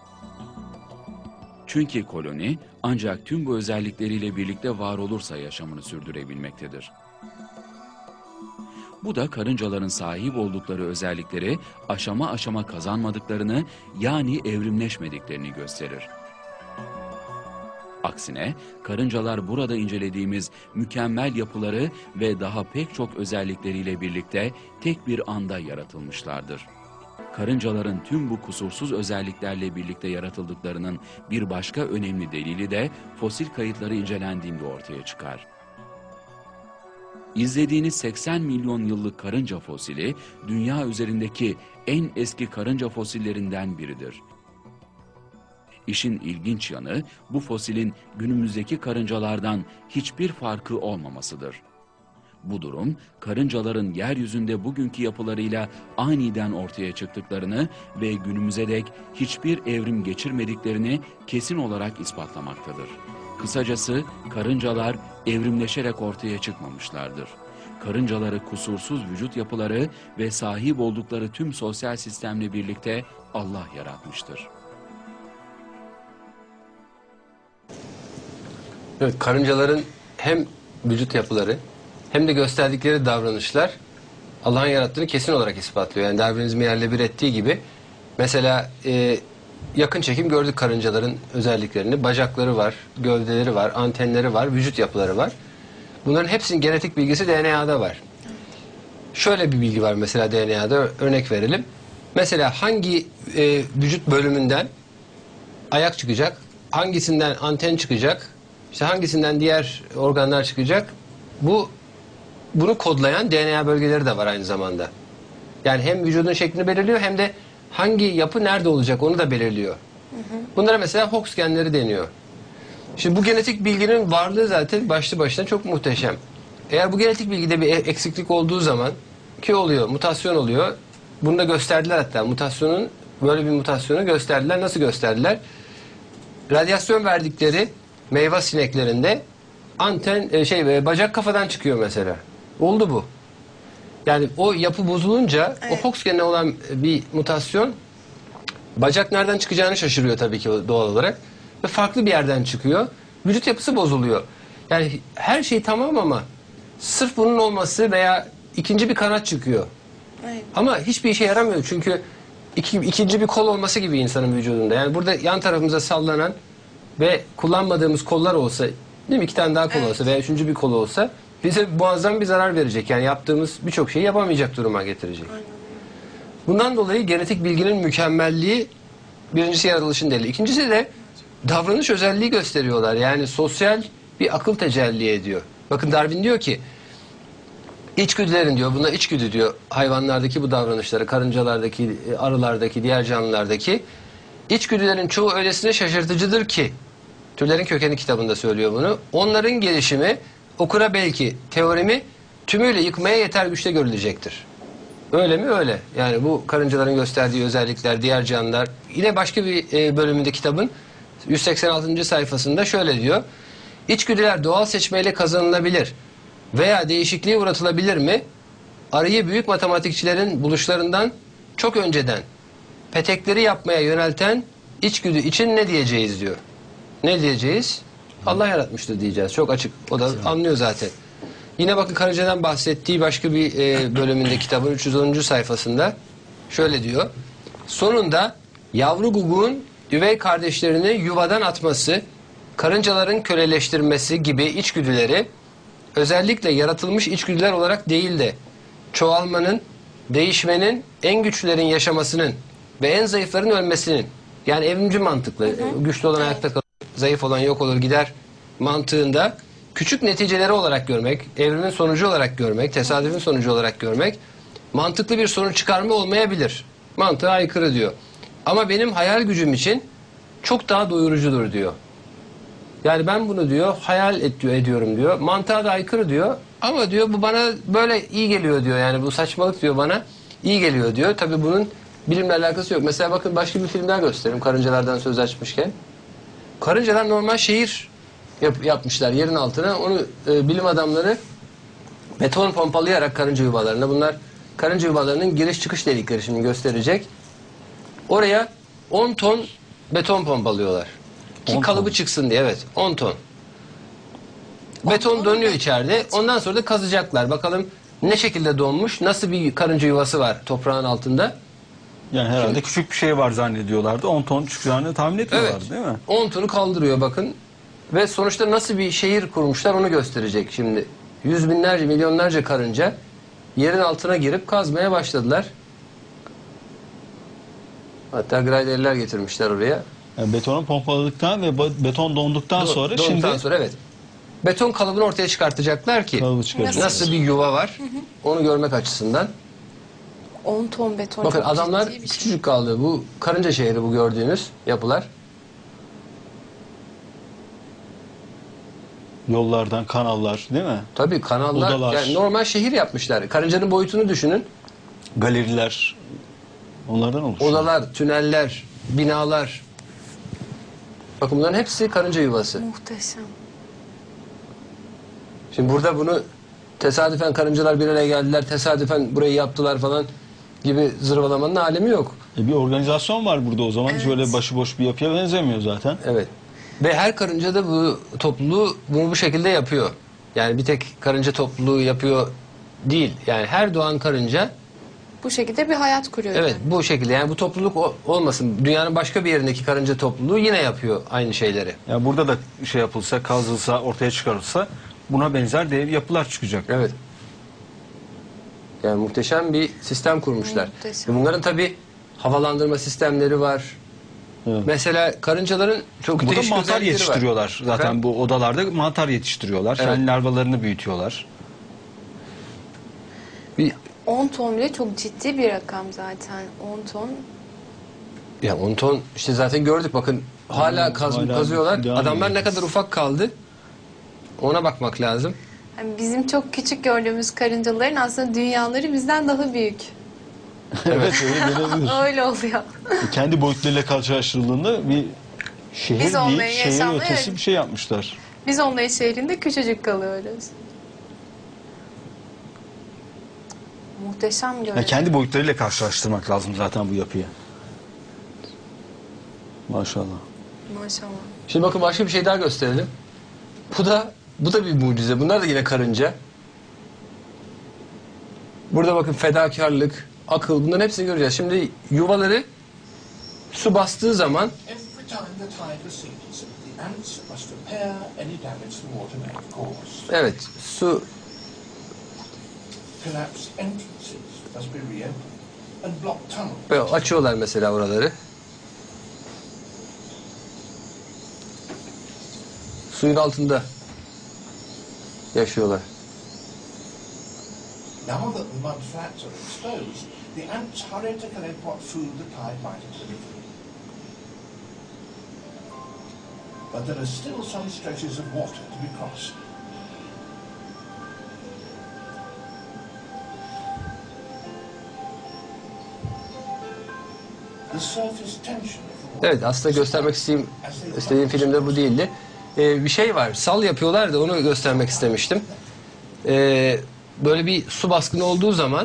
Çünkü koloni ancak tüm bu özellikleriyle birlikte var olursa yaşamını sürdürebilmektedir. Bu da karıncaların sahip oldukları özellikleri aşama aşama kazanmadıklarını, yani evrimleşmediklerini gösterir. Aksine karıncalar burada incelediğimiz mükemmel yapıları ve daha pek çok özellikleriyle birlikte tek bir anda yaratılmışlardır. Karıncaların tüm bu kusursuz özelliklerle birlikte yaratıldıklarının bir başka önemli delili de fosil kayıtları incelendiğinde ortaya çıkar. İzlediğiniz 80 milyon yıllık karınca fosili, dünya üzerindeki en eski karınca fosillerinden biridir. İşin ilginç yanı, bu fosilin günümüzdeki karıncalardan hiçbir farkı olmamasıdır. Bu durum, karıncaların yeryüzünde bugünkü yapılarıyla aniden ortaya çıktıklarını ve günümüze dek hiçbir evrim geçirmediklerini kesin olarak ispatlamaktadır. Kısacası karıncalar evrimleşerek ortaya çıkmamışlardır. Karıncaları kusursuz vücut yapıları ve sahip oldukları tüm sosyal sistemle birlikte Allah yaratmıştır. Evet, karıncaların hem vücut yapıları hem de gösterdikleri davranışlar Allah'ın yarattığını kesin olarak ispatlıyor. Yani Darwinizm yerle bir ettiği gibi mesela yakın çekim gördük karıncaların özelliklerini. Bacakları var, gövdeleri var, antenleri var, vücut yapıları var. Bunların hepsinin genetik bilgisi DNA'da var. Şöyle bir bilgi var mesela DNA'da, örnek verelim. Mesela hangi vücut bölümünden ayak çıkacak, hangisinden anten çıkacak, işte hangisinden diğer organlar çıkacak, bunu kodlayan DNA bölgeleri de var aynı zamanda. Yani hem vücudun şeklini belirliyor hem de hangi yapı nerede olacak onu da belirliyor. Bunlara mesela Hox genleri deniyor. Şimdi bu genetik bilginin varlığı zaten başlı başına çok muhteşem. Eğer bu genetik bilgide bir eksiklik olduğu zaman ki oluyor, mutasyon oluyor. Bunu da gösterdiler hatta. Böyle bir mutasyonu gösterdiler. Nasıl gösterdiler? Radyasyon verdikleri meyve sineklerinde bacak kafadan çıkıyor mesela. Oldu bu. Yani o yapı bozulunca o Hox genine olan bir mutasyon bacak nereden çıkacağını şaşırıyor tabii ki doğal olarak. Ve farklı bir yerden çıkıyor. Vücut yapısı bozuluyor. Yani her şey tamam ama sırf bunun olması veya ikinci bir kanat çıkıyor. Evet. Ama hiçbir işe yaramıyor çünkü ikinci bir kol olması gibi insanın vücudunda. Yani burada yan tarafımıza sallanan ve kullanmadığımız kollar olsa, değil mi? 2 tane daha kol olsa veya 3. bir kol olsa bize muazzam bir zarar verecek. Yani yaptığımız birçok şeyi yapamayacak duruma getirecek. Bundan dolayı genetik bilginin mükemmelliği birincisi yaratılışın delili. İkincisi de davranış özelliği gösteriyorlar. Yani sosyal bir akıl tecelli ediyor. Bakın Darwin diyor ki içgüdülerin diyor, buna içgüdü diyor hayvanlardaki bu davranışları, karıncalardaki, arılardaki, diğer canlılardaki içgüdülerin çoğu öylesine şaşırtıcıdır ki, Türlerin Kökeni kitabında söylüyor bunu, onların gelişimi okura belki teorimi tümüyle yıkmaya yeter güçte görülecektir. Öyle mi? Öyle. Yani bu karıncaların gösterdiği özellikler, diğer canlılar, yine başka bir bölümünde kitabın 186. sayfasında şöyle diyor. İçgüdüler doğal seçmeyle kazanılabilir veya değişikliğe uğratılabilir mi? Arıyı büyük matematikçilerin buluşlarından çok önceden petekleri yapmaya yönelten içgüdü için ne diyeceğiz diyor. Ne diyeceğiz? Allah yaratmıştır diyeceğiz. Çok açık. O da anlıyor zaten. Yine bakın karıncadan bahsettiği başka bir bölümünde kitabın 310. sayfasında şöyle diyor. Sonunda yavru guguğun üvey kardeşlerini yuvadan atması, karıncaların köleleştirmesi gibi içgüdüleri özellikle yaratılmış içgüdüler olarak değil de çoğalmanın, değişmenin, en güçlülerin yaşamasının ve en zayıfların ölmesinin, yani evrimci mantıklı, güçlü olan ayakta kalır, zayıf olan yok olur gider mantığında küçük neticeleri olarak görmek, evrimin sonucu olarak görmek, tesadüfün sonucu olarak görmek mantıklı bir sonuç çıkarma olmayabilir. Mantığa aykırı diyor. Ama benim hayal gücüm için çok daha doyurucudur diyor. Yani ben bunu diyor ediyorum diyor. Mantığa da aykırı diyor. Ama diyor bu bana böyle iyi geliyor diyor. Yani bu saçmalık diyor bana iyi geliyor diyor. Tabii bunun bilimle alakası yok. Mesela bakın başka bir film daha göstereyim karıncalardan söz açmışken. Karıncalar normal şehir yapmışlar yerin altına. Onu bilim adamları beton pompalayarak karınca yuvalarına, bunlar karınca yuvalarının giriş çıkış delikleri şimdi gösterecek. Oraya 10 ton beton pompalıyorlar. Ki kalıbı çıksın diye, evet, 10 ton. Beton dönüyor içeride. Ondan sonra da kazacaklar. Bakalım ne şekilde donmuş, nasıl bir karınca yuvası var toprağın altında. Yani herhalde küçük bir şey var zannediyorlardı. 10 ton çıkacağını tahmin etmiyorlardı, Evet, değil mi? 10 tonu kaldırıyor bakın. Ve sonuçta nasıl bir şehir kurmuşlar onu gösterecek şimdi. Yüz binlerce, milyonlarca karınca yerin altına girip kazmaya başladılar. Hatta graderler getirmişler oraya. Yani betonu pompaladıktan ve beton donduktan sonra Donduktan sonra evet. Beton kalıbını ortaya çıkartacaklar ki kalıbı çıkaracaklar. nasıl bir yuva var onu görmek açısından. 10 ton beton. Bakın çok adamlar ciddi bir şey. küçücük kaldı. Bu karınca şehri, bu gördüğünüz yapılar. Yollardan kanallar değil mi? Tabii kanallar, Odalar. yani normal şehir yapmışlar. Karıncanın boyutunu düşünün. Galeriler onlardan oluşuyor. Odalar, tüneller, binalar. Bakın bunların hepsi karınca yuvası. Muhteşem. Şimdi burada bunu tesadüfen karıncalar bir araya geldiler, tesadüfen burayı yaptılar falan gibi zırvalamanın alemi yok. Bir organizasyon var burada o zaman. Hiç Evet. öyle başıboş bir yapıya benzemiyor zaten. Evet. Ve her karınca da bu topluluğu bunu bu şekilde yapıyor. Yani bir tek karınca topluluğu yapıyor değil. Yani her doğan karınca Bu şekilde bir hayat kuruyor. evet yani. bu şekilde. Yani bu topluluk olmasın. Dünyanın başka bir yerindeki karınca topluluğu yine yapıyor aynı şeyleri. Yani burada da şey yapılsa, kazılsa, ortaya çıkarılsa buna benzer yapılar çıkacak. Evet. Yani muhteşem bir sistem kurmuşlar. Muhteşem. Bunların tabii havalandırma sistemleri var. Evet. Mesela karıncaların çok Burada değişik mantar özellikleri var. yetiştiriyorlar. Zaten Efendim? bu odalarda mantar yetiştiriyorlar. Evet. Şen larvalarını büyütüyorlar. Bir 10 ton bile çok ciddi bir rakam zaten. 10 ton. Ya 10 ton işte zaten gördük bakın hala Hala kazıyorlar. devam Adamlar ediyor. ne kadar ufak kaldı ona bakmak lazım. Yani bizim çok küçük gördüğümüz karıncaların aslında dünyaları bizden daha büyük. Evet öyle gelebilir. Öyle oluyor. Kendi boyutlarıyla karşılaştırıldığında bir şehir Biz onların değil, şehir yaşamı, ötesi evet. bir şey yapmışlar. Biz onların şehrinde küçücük kalıyoruz. Muhteşem görünüyor. Yani kendi boyutlarıyla karşılaştırmak lazım zaten bu yapıyı. Maşallah. Maşallah. Şimdi bakın başka bir şey daha gösterelim. Bu da bir mucize. Bunlar da yine karınca. Burada bakın fedakarlık, akıl bunların hepsini göreceğiz. Şimdi yuvaları su bastığı zaman Every time the tide recedes, the ants must repair any damage the water may have caused. evet su Collapsed entrances must be reopened and blocked tunnels. böyle açıyorlar mesela oraları. Suyun altında yaşıyorlar. Now that the mud flats are exposed, the ants hurry to collect what food the tide might have delivered. But there are still some stretches of water to be crossed. The surface tension of the water Evet aslında göstermek istediğim filmde bu değildi. Bir şey var sal yapıyorlar da onu göstermek istemiştim. Böyle bir su baskını olduğu zaman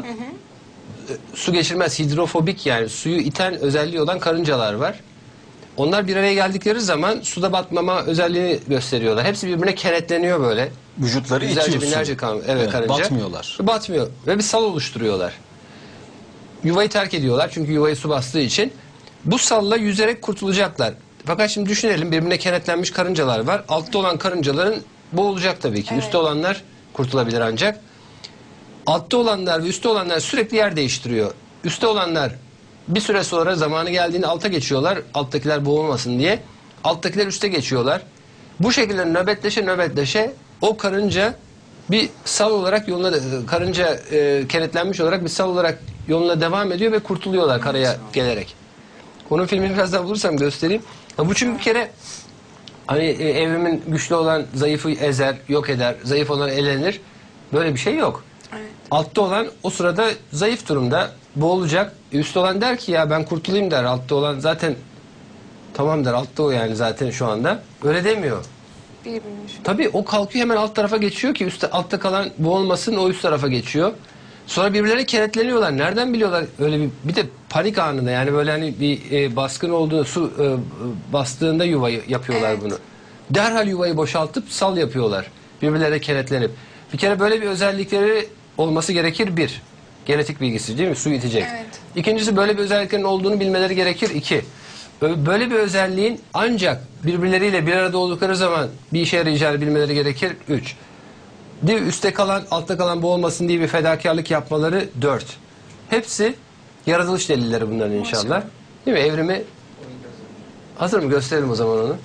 su geçirmez hidrofobik yani suyu iten özelliği olan karıncalar var. Onlar bir araya geldikleri zaman suda batmama özelliğini gösteriyorlar. Hepsi birbirine kenetleniyor böyle. Vücutları Yüzlerce itiyor su. binlerce karınca. Batmıyorlar. Batmıyor ve bir sal oluşturuyorlar. Yuvayı terk ediyorlar çünkü yuvayı su bastığı için. Bu salla yüzerek kurtulacaklar. Fakat şimdi düşünelim birbirine kenetlenmiş karıncalar var. Altta olan karıncaların boğulacak tabii ki. Evet. Üstte olanlar kurtulabilir ancak. Altta olanlar ve üstte olanlar sürekli yer değiştiriyor. Üstte olanlar bir süre sonra zamanı geldiğinde alta geçiyorlar. Alttakiler boğulmasın diye. Alttakiler üste geçiyorlar. Bu şekilde nöbetleşe o karınca bir sal olarak yoluna kenetlenmiş olarak bir sal olarak yoluna devam ediyor ve kurtuluyorlar karaya gelerek. Onun filmini biraz daha bulursam göstereyim. Bu çünkü bir kere hani evrimin güçlü olan zayıfı ezer, yok eder, zayıf olan elenir. Böyle bir şey yok. Evet. Altta olan o sırada zayıf durumda boğulacak. Üstte olan der ki ya ben kurtulayım der. Altta olan zaten tamam der. Altta o yani zaten şu anda. Öyle demiyor. Birbirini Tabii o kalkıyor hemen alt tarafa geçiyor ki altta kalan boğulmasın o üst tarafa geçiyor. Sonra birbirlerine kenetleniyorlar. Nereden biliyorlar öyle bir de panik anında yani böyle hani bir baskın olduğunu su bastığında yuvayı yapıyorlar Evet. bunu. Derhal yuvayı boşaltıp sal yapıyorlar. Birbirlerine kenetlenip. Bir kere böyle bir özellikleri olması gerekir bir. Genetik bilgisi değil mi? Su itecek. Evet. İkincisi böyle bir özelliklerin olduğunu bilmeleri gerekir. İki. Böyle bir özelliğin ancak birbirleriyle bir arada oldukları zaman bir işe yarayacağını bilmeleri gerekir. Üç. Değil mi? Üste kalan, altta kalan boğulmasın diye bir fedakarlık yapmaları. Dört. Hepsi yaratılış delilleri bunların inşallah. Değil mi? Evrimi hazır mı? Gösterelim o zaman onu.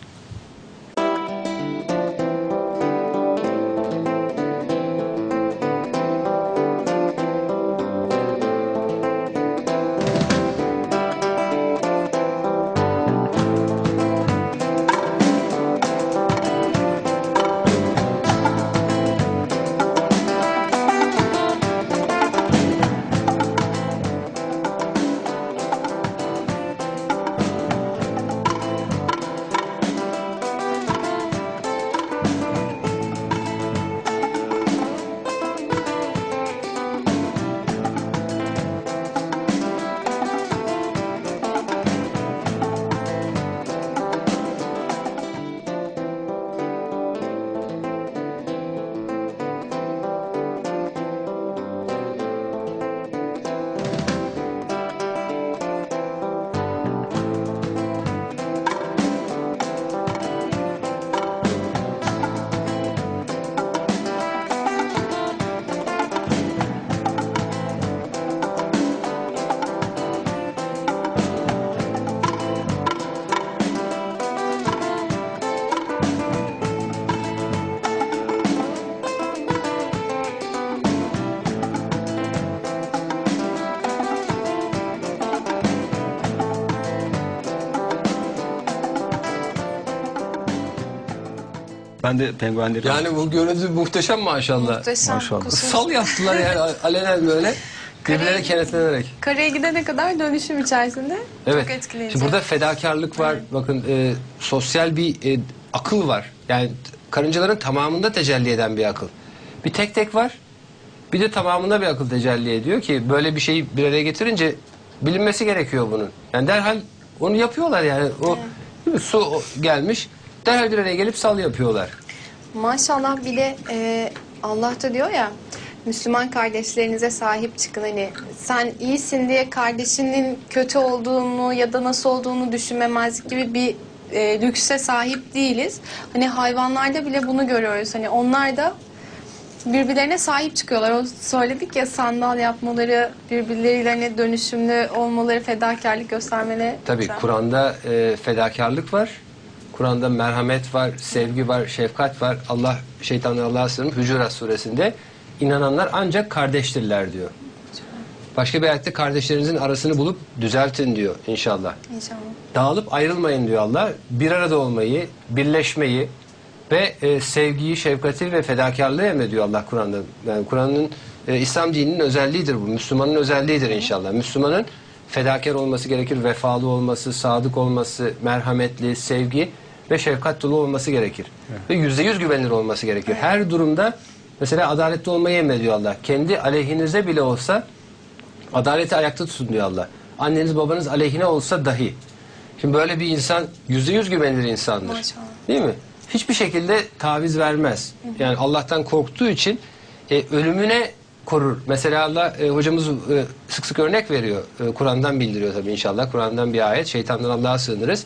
Ben de penguenleri... Yani bu görüntü muhteşem maşallah. Muhteşem. Maşallah. kusur. Sal yaptılar yani alenen böyle. Birbirlerine Kareye- kenetlenerek. Kareye gidene kadar dönüşüm içerisinde. Evet. Çok etkileyici. Şimdi burada fedakarlık var. Bakın sosyal bir akıl var. Yani karıncaların tamamında tecelli eden bir akıl. Bir tek tek var. Bir de tamamında bir akıl tecelli ediyor ki böyle bir şeyi bir araya getirince bilinmesi gerekiyor bunun. Yani derhal onu yapıyorlar yani. O değil mi? Su gelmiş. Derhal bir araya gelip sal yapıyorlar. Maşallah bir de Allah da diyor ya Müslüman kardeşlerinize sahip çıkın. Hani sen iyisin diye kardeşinin kötü olduğunu ya da nasıl olduğunu düşünmemezlik gibi bir lükse sahip değiliz. Hani hayvanlarda bile bunu görüyoruz. Hani onlar da birbirlerine sahip çıkıyorlar. O söyledik ya sandal yapmaları, birbirleriyle dönüşümlü olmaları, fedakarlık göstermeleri. Tabii Kur'an'da fedakarlık var. Kur'an'da merhamet var, sevgi var, şefkat var. Allah şeytandan Allah'a sığınırım. Hucurat suresinde inananlar ancak kardeştirler diyor. Başka bir ayette kardeşlerinizin arasını bulup düzeltin diyor inşallah. İnşallah. Dağılıp ayrılmayın diyor Allah. Bir arada olmayı, birleşmeyi ve sevgiyi, şefkati ve fedakarlığı emrediyor Allah Kur'an'da. Yani Kur'an'ın İslam dininin özelliğidir bu. Müslümanın özelliğidir inşallah. Müslümanın fedakar olması gerekir, vefalı olması, sadık olması, merhametli, sevgi ve şefkat dolu olması gerekir. Ve %100 güvenilir olması gerekir. Her durumda mesela adaletli olmayı emrediyor Allah. Kendi aleyhinize bile olsa adaleti ayakta tutun diyor Allah. Anneniz babanız aleyhine olsa dahi. Şimdi böyle bir insan %100 güvenilir insandır. Maşallah. Değil mi? Hiçbir şekilde taviz vermez. Yani Allah'tan korktuğu için ölümüne korur. Mesela Allah hocamız sık sık örnek veriyor. Kur'an'dan bildiriyor tabii inşallah. Kur'an'dan bir ayet. Şeytandan Allah'a sığınırız.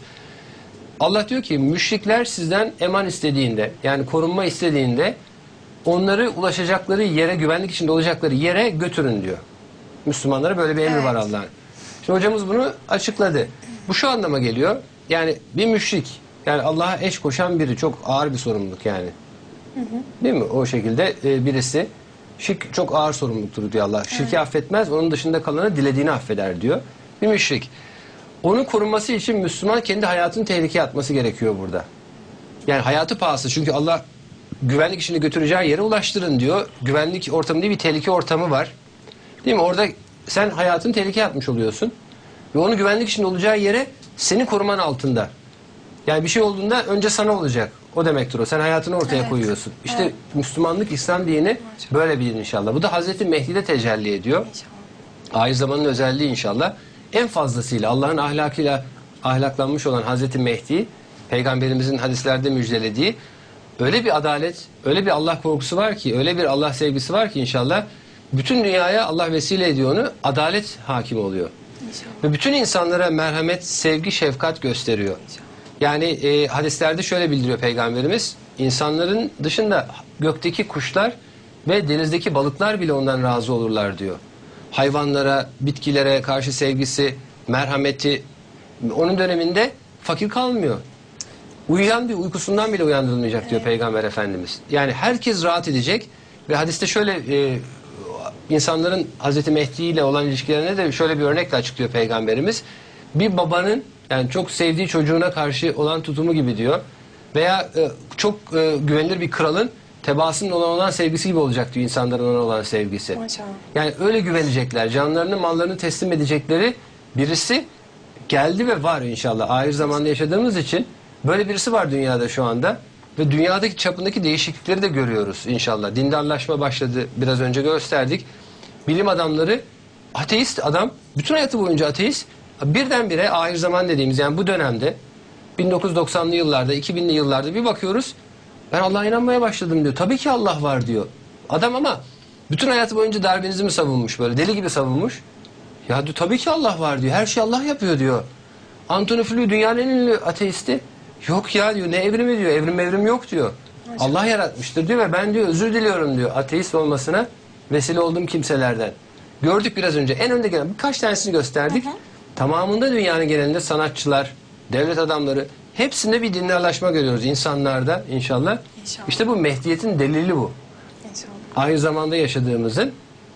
Allah diyor ki müşrikler sizden eman istediğinde yani korunma istediğinde onları ulaşacakları yere, güvenlik içinde olacakları yere götürün diyor. Müslümanlara böyle bir emri var Allah'ın. Şimdi hocamız bunu açıkladı. Bu şu anlama geliyor. Yani bir müşrik yani Allah'a eş koşan biri çok ağır bir sorumluluk yani. Değil mi? O şekilde birisi şirk çok ağır sorumluluktur diyor Allah. Şirki affetmez, onun dışında kalanı dilediğini affeder diyor. Bir müşrik. Onun korunması için Müslüman kendi hayatını tehlikeye atması gerekiyor burada. Yani hayatı pahası. Çünkü Allah güvenlik işini götüreceği yere ulaştırın diyor. Güvenlik ortamı değil bir tehlike ortamı var. Değil mi? Orada sen hayatını tehlikeye atmış oluyorsun. Ve onu güvenlik içinde olacağı yere seni koruman altında. Yani bir şey olduğunda önce sana olacak. O demektir o. Sen hayatını ortaya koyuyorsun. İşte Müslümanlık, İslam dini böyle bir din inşallah. Bu da Hazreti Mehdi'de tecelli ediyor. Ahir zamanın özelliği inşallah. En fazlasıyla Allah'ın ahlakıyla ahlaklanmış olan Hazreti Mehdi, Peygamberimizin hadislerde müjdelediği öyle bir adalet, öyle bir Allah korkusu var ki, öyle bir Allah sevgisi var ki inşallah bütün dünyaya Allah vesile ediyor onu, adalet hakim oluyor. Ve bütün insanlara merhamet, sevgi, şefkat gösteriyor. Yani hadislerde şöyle bildiriyor Peygamberimiz, insanların dışında gökteki kuşlar ve denizdeki balıklar bile ondan razı olurlar diyor. Hayvanlara, bitkilere karşı sevgisi, merhameti, onun döneminde fakir kalmıyor. Uyuyan bir uykusundan bile uyandırılmayacak diyor Peygamber Efendimiz. Yani herkes rahat edecek ve hadiste şöyle insanların Hazreti Mehdi ile olan ilişkilerine de şöyle bir örnekle açıklıyor Peygamberimiz. Bir babanın yani çok sevdiği çocuğuna karşı olan tutumu gibi diyor. Veya çok güvenilir bir kralın tebaasının ona olan sevgisi gibi olacak diyor insanların ona olan sevgisi. Maşallah. Yani öyle güvenecekler. Canlarını, mallarını teslim edecekleri birisi geldi ve var inşallah. Ahir zamanda yaşadığımız için böyle birisi var dünyada şu anda. Ve dünyadaki çapındaki değişiklikleri de görüyoruz inşallah. Dindarlaşma başladı. Biraz önce gösterdik. Bilim adamları ateist adam. Bütün hayatı boyunca ateist. Birdenbire ahir zaman dediğimiz yani bu dönemde 1990'lı yıllarda, 2000'li yıllarda bir bakıyoruz. Ben Allah'a inanmaya başladım diyor. Tabii ki Allah var diyor. Adam ama bütün hayatı boyunca Darwinizmi savunmuş böyle. Deli gibi savunmuş. Ya diyor tabii ki Allah var diyor. Her şey Allah yapıyor diyor. Anthony Flew dünyanın en ünlü ateisti. Yok ya diyor ne evrimi diyor. Evrim yok diyor. Allah yaratmıştır diyor ve ben diyor özür diliyorum diyor. Ateist olmasına vesile olduğum kimselerden. Gördük biraz önce. En önde gelen birkaç tanesini gösterdik. Tamamında dünyanın genelinde sanatçılar, devlet adamları hepsinde bir dindarlaşma görüyoruz insanlarda inşallah. İşte bu Mehdiyet'in delili bu. İnşallah. Aynı zamanda yaşadığımızın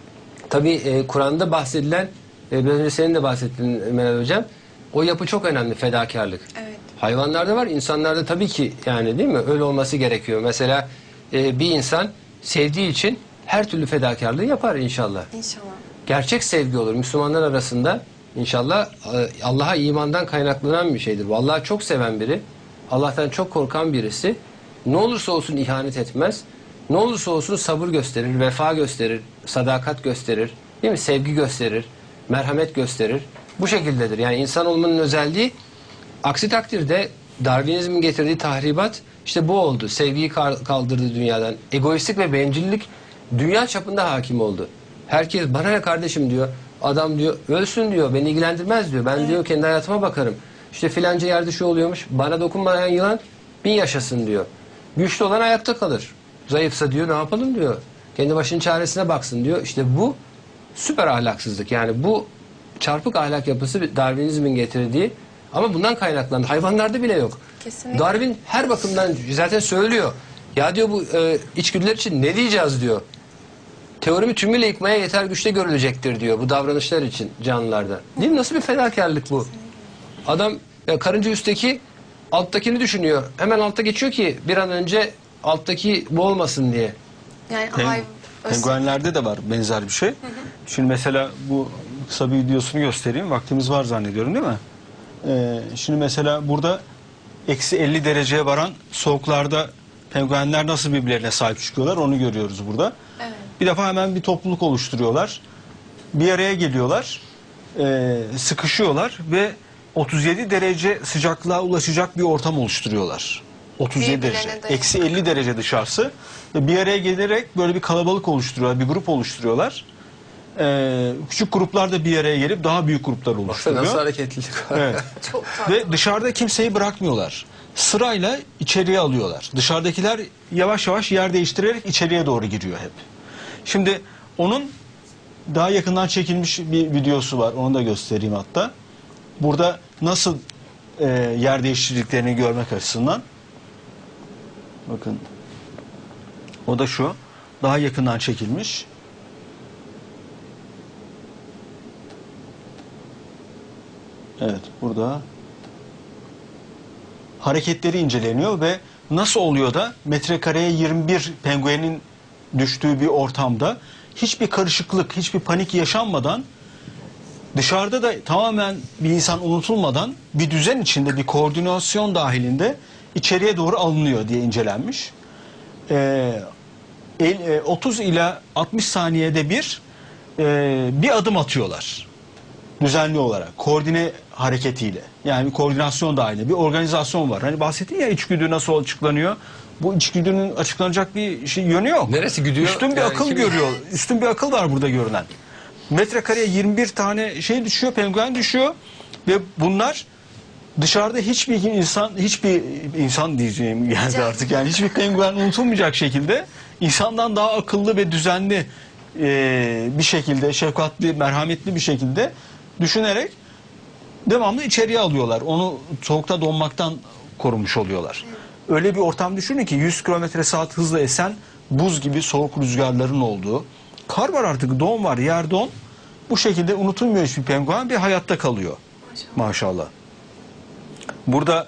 tabi Kur'an'da bahsedilen biraz önce senin de bahsettiğin Meral Hocam o yapı çok önemli fedakarlık. Evet. Hayvanlarda var, insanlarda tabii ki, yani değil mi? Öyle olması gerekiyor. Mesela bir insan sevdiği için her türlü fedakarlığı yapar inşallah. İnşallah. Gerçek sevgi olur. Müslümanlar arasında inşallah Allah'a imandan kaynaklanan bir şeydir. Bu Allah'ı çok seven biri, Allah'tan çok korkan birisi ne olursa olsun ihanet etmez. Ne olursa olsun sabır gösterir, vefa gösterir, sadakat gösterir, değil mi? Sevgi gösterir, merhamet gösterir. Bu şekildedir. Yani insan olmanın özelliği, aksi takdirde Darwinizmin getirdiği tahribat işte bu oldu. Sevgiyi kaldırdı dünyadan. Egoistlik ve bencillik dünya çapında hakim oldu. Herkes bana ne kardeşim diyor. Adam diyor ölsün diyor, beni ilgilendirmez diyor. Ben diyor kendi hayatıma bakarım. İşte filanca yerde şu oluyormuş, bana dokunmayan yılan 1000 yaşasın diyor. Güçlü olan ayakta kalır. Zayıfsa diyor ne yapalım diyor. Kendi başının çaresine baksın diyor. İşte bu süper ahlaksızlık. Yani bu çarpık ahlak yapısı Darwinizmin getirdiği, ama bundan kaynaklandı. Hayvanlarda bile yok. Kesinlikle. Darwin her bakımdan zaten söylüyor. Ya diyor bu içgüdüler için ne diyeceğiz diyor. Teorimi tümüyle yıkmaya yeter güçte görülecektir diyor bu davranışlar için canlılarda. Değil mi? Nasıl bir fedakarlık bu? Adam ya karınca üstteki alttakini düşünüyor. Hemen altta geçiyor ki bir an önce alttaki bu olmasın diye. Yani Penguenlerde de var benzer bir şey. Şimdi mesela bu kısa bir videosunu göstereyim. Vaktimiz var zannediyorum değil mi? Şimdi mesela burada eksi 50 dereceye varan soğuklarda penguenler nasıl birbirlerine sahip çıkıyorlar onu görüyoruz burada. Evet. Bir defa hemen bir topluluk oluşturuyorlar. Bir araya geliyorlar. Sıkışıyorlar ve 37 derece sıcaklığa ulaşacak bir ortam oluşturuyorlar. 37 derece. Birbirlerine dayanıklı. Eksi 50 derece dışarısı. Ve bir araya gelerek böyle bir kalabalık oluşturuyorlar. Bir grup oluşturuyorlar. Küçük gruplar da bir araya gelip daha büyük gruplar Baksana oluşturuyor. nasıl hareketlilik var. Evet. Çok tatlı. Ve dışarıda kimseyi bırakmıyorlar. Sırayla içeriye alıyorlar. Dışarıdakiler yavaş yavaş yer değiştirerek içeriye doğru giriyor hep. Şimdi onun daha yakından çekilmiş bir videosu var. Onu da göstereyim hatta. Burada nasıl yer değiştirdiklerini görmek açısından. Bakın. O da şu. Daha yakından çekilmiş. Evet, burada hareketleri inceleniyor ve nasıl oluyor da metrekareye 21 penguenin düştüğü bir ortamda hiçbir karışıklık, hiçbir panik yaşanmadan, dışarıda da tamamen bir insan unutulmadan bir düzen içinde, bir koordinasyon dahilinde içeriye doğru alınıyor diye incelenmiş. 30 ila 60 saniyede bir adım atıyorlar. Düzenli olarak, koordine hareketiyle. Yani bir koordinasyon dahilinde bir organizasyon var. Hani bahsettin ya içgüdü nasıl açıklanıyor? Bu içgüdünün açıklanacak bir yönü yok. Neresi güdüyor? Üstün bir Yani akıl görüyor. Üstün bir akıl var burada görünen. Metrekareye 21 tane şey düşüyor, penguen düşüyor ve bunlar dışarıda hiçbir insan diyeceğim geldi artık. Yani hiçbir penguen unutulmayacak şekilde insandan daha akıllı ve düzenli bir şekilde, şefkatli, merhametli bir şekilde düşünerek devamlı içeriye alıyorlar. Onu soğukta donmaktan korumuş oluyorlar. Öyle bir ortam düşünün ki 100 km/saat hızla esen buz gibi soğuk rüzgarların olduğu. Kar var artık, don var, yer don. Bu şekilde unutulmuyor hiçbir penguen ve hayatta kalıyor. Maşallah. Burada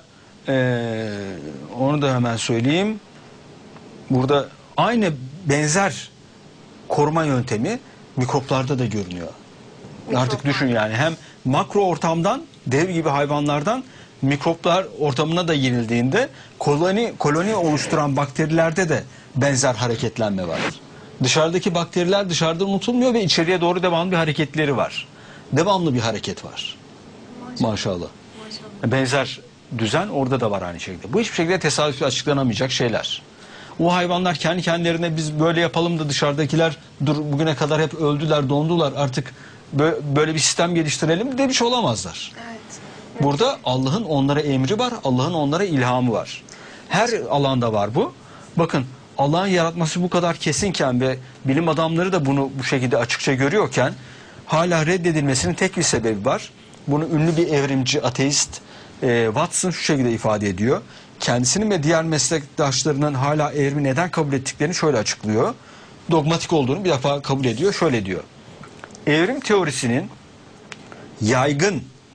onu da hemen söyleyeyim. Burada aynı benzer koruma yöntemi mikroplarda da görünüyor. Artık düşün yani hem makro ortamdan dev gibi hayvanlardan mikroplar ortamına da yenildiğinde koloni oluşturan bakterilerde de benzer hareketlenme var. Dışarıdaki bakteriler dışarıda unutulmuyor ve içeriye doğru devamlı bir hareketleri var. Devamlı bir hareket var. Maşallah. Benzer düzen orada da var aynı şekilde. Bu hiçbir şekilde tesadüfi açıklanamayacak şeyler. O hayvanlar kendi kendilerine biz böyle yapalım da dışarıdakiler bugüne kadar hep öldüler, dondular artık böyle bir sistem geliştirelim demiş olamazlar. Evet. Burada Allah'ın onlara emri var, Allah'ın onlara ilhamı var. Her alanda var bu. Bakın Allah'ın yaratması bu kadar kesinken ve bilim adamları da bunu bu şekilde açıkça görüyorken hala reddedilmesinin tek bir sebebi var. Bunu ünlü bir evrimci, ateist Watson şu şekilde ifade ediyor. Kendisinin ve diğer meslektaşlarının hala evrimi neden kabul ettiklerini şöyle açıklıyor. Dogmatik olduğunu bir defa kabul ediyor. Şöyle diyor. Evrim teorisinin yaygın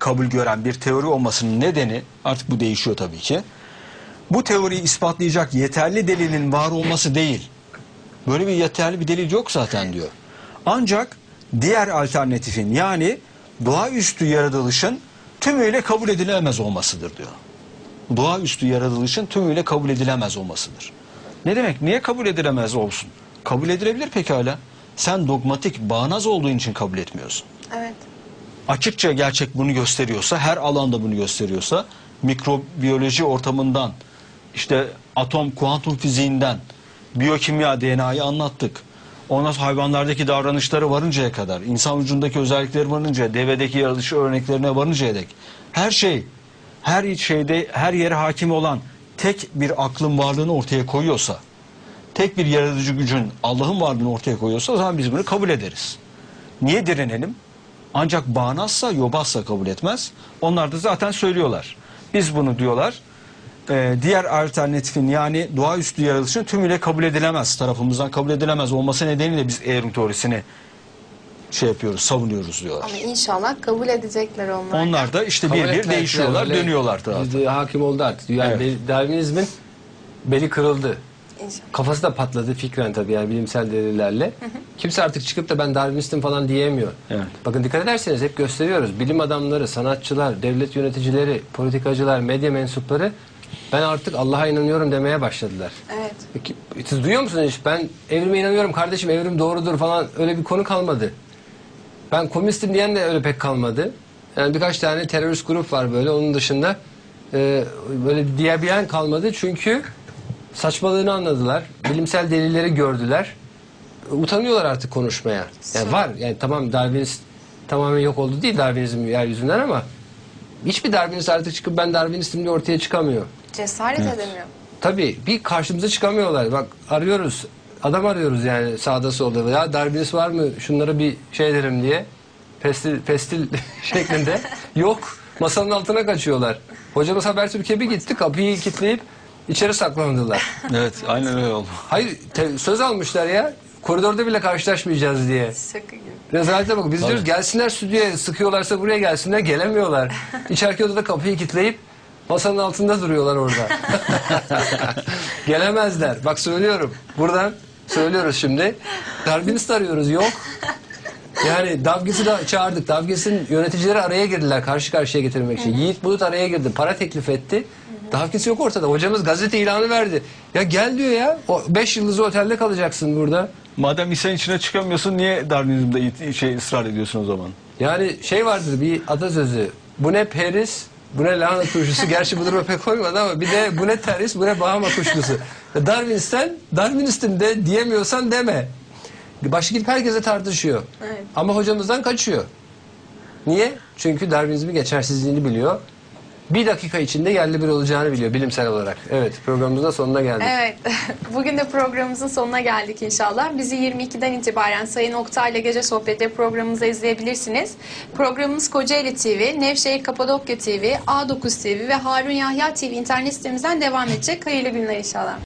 kabul gören bir teori olmasının nedeni, artık bu değişiyor tabii ki, bu teoriyi ispatlayacak yeterli delilin var olması değil. Böyle bir yeterli bir delil yok zaten diyor. Ancak diğer alternatifin, yani doğaüstü yaratılışın tümüyle kabul edilemez olmasıdır diyor. Doğaüstü yaratılışın tümüyle kabul edilemez olmasıdır. Ne demek? Niye kabul edilemez olsun? Kabul edilebilir pekala. Sen dogmatik, bağnaz olduğun için kabul etmiyorsun. Evet. Açıkça gerçek bunu gösteriyorsa, her alanda bunu gösteriyorsa, mikrobiyoloji ortamından, işte atom, kuantum fiziğinden, biyokimya, DNA'yı anlattık. Ondan sonra hayvanlardaki davranışları varıncaya kadar, insan vücudundaki özellikleri varıncaya, devedeki yaratılış örneklerine varıncaya dek, her şey, her şeyde, her yere hakim olan tek bir aklın varlığını ortaya koyuyorsa, tek bir yaratıcı gücün, Allah'ın varlığını ortaya koyuyorsa, o zaman biz bunu kabul ederiz. Niye direnelim? Ancak bağnazsa, yobazsa kabul etmez. Onlar da zaten söylüyorlar. Biz bunu diyorlar, diğer alternatifin, yani doğaüstü yaratılışın tümüyle kabul edilemez, tarafımızdan kabul edilemez olması nedeniyle biz evrim teorisini savunuyoruz diyorlar. Ama inşallah kabul edecekler onlar. Onlar da işte Kabul bir bir etmezler, değişiyorlar, öyle dönüyorlar da. bizde hakim oldu artık. Yani Evet. Darwinizmin beli kırıldı. İnşallah. Kafası da patladı fikren tabii, yani bilimsel delillerle. Kimse artık çıkıp da ben Darwinistim falan diyemiyor. Evet. Bakın dikkat ederseniz hep gösteriyoruz. Bilim adamları, sanatçılar, devlet yöneticileri, politikacılar, medya mensupları ben artık Allah'a inanıyorum demeye başladılar. Evet. Peki, siz duyuyor musunuz hiç? Ben evrime inanıyorum kardeşim, evrim doğrudur falan, öyle bir konu kalmadı. Ben komünistim diyen de öyle pek kalmadı. Yani birkaç tane terörist grup var böyle, onun dışında böyle diyebilen kalmadı. Çünkü saçmalığını anladılar. Bilimsel delilleri gördüler. Utanıyorlar artık konuşmaya. Yani var yani, tamam Darwinist tamamen yok oldu değil Darwinizm yeryüzünden, ama hiçbir Darwinist artık çıkıp ben Darwinistim diye ortaya çıkamıyor. Cesaret edemiyor. Tabii bir karşımıza çıkamıyorlar. Bak arıyoruz. Adam arıyoruz yani sağda solda. Ya Darwinist var mı? Şunlara bir şey derim diye. Pestil şeklinde. Yok. Masanın altına kaçıyorlar. Hocamız Habertürk'e bir gitti. Kapıyı kilitleyip içeri saklandılar. Evet, aynen öyle oldu. Hayır söz almışlar ya. Koridorda bile karşılaşmayacağız diye. Şaka gibi. Rezalete bak. Biz diyoruz gelsinler stüdyoya, sıkıyorlarsa buraya gelsinler. Gelemiyorlar. İçeriki odada kapıyı kilitleyip masanın altında duruyorlar orada. Gelemezler. Bak söylüyorum. Buradan söylüyoruz şimdi. Darwinist arıyoruz. Yok. Yani Davges'i de çağırdık. Davges'in yöneticileri araya girdiler karşı karşıya getirmek için. Yiğit Bulut araya girdi. Para teklif etti. Davges yok ortada. Hocamız gazete ilanı verdi. Ya gel diyor ya. O 5 yıldızlı otelde kalacaksın burada. Madem insan içine çıkamıyorsun, niye Darwinizm'de ısrar ediyorsun o zaman? Yani şey vardır bir atasözü. Bu ne peris, bu ne lahana turşusu. Gerçi bu duruma pek koymadı ama bir de bu ne teris, bu ne Bahama kuşlusu. Darwinistim de diyemiyorsan deme. Başı gidip herkese tartışıyor. Evet. Ama hocamızdan kaçıyor. Niye? Çünkü Darwinizmin geçersizliğini biliyor. Bir dakika içinde yerli bir olacağını biliyor bilimsel olarak. Evet, programımızın sonuna geldik. Evet. Bugün de programımızın sonuna geldik inşallah. Bizi 22'den itibaren Sayın Oktay'la Gece Sohbetleri programımızı izleyebilirsiniz. Programımız Kocaeli TV, Nevşehir Kapadokya TV, A9 TV ve Harun Yahya TV internet sitemizden devam edecek. Hayırlı günler inşallah.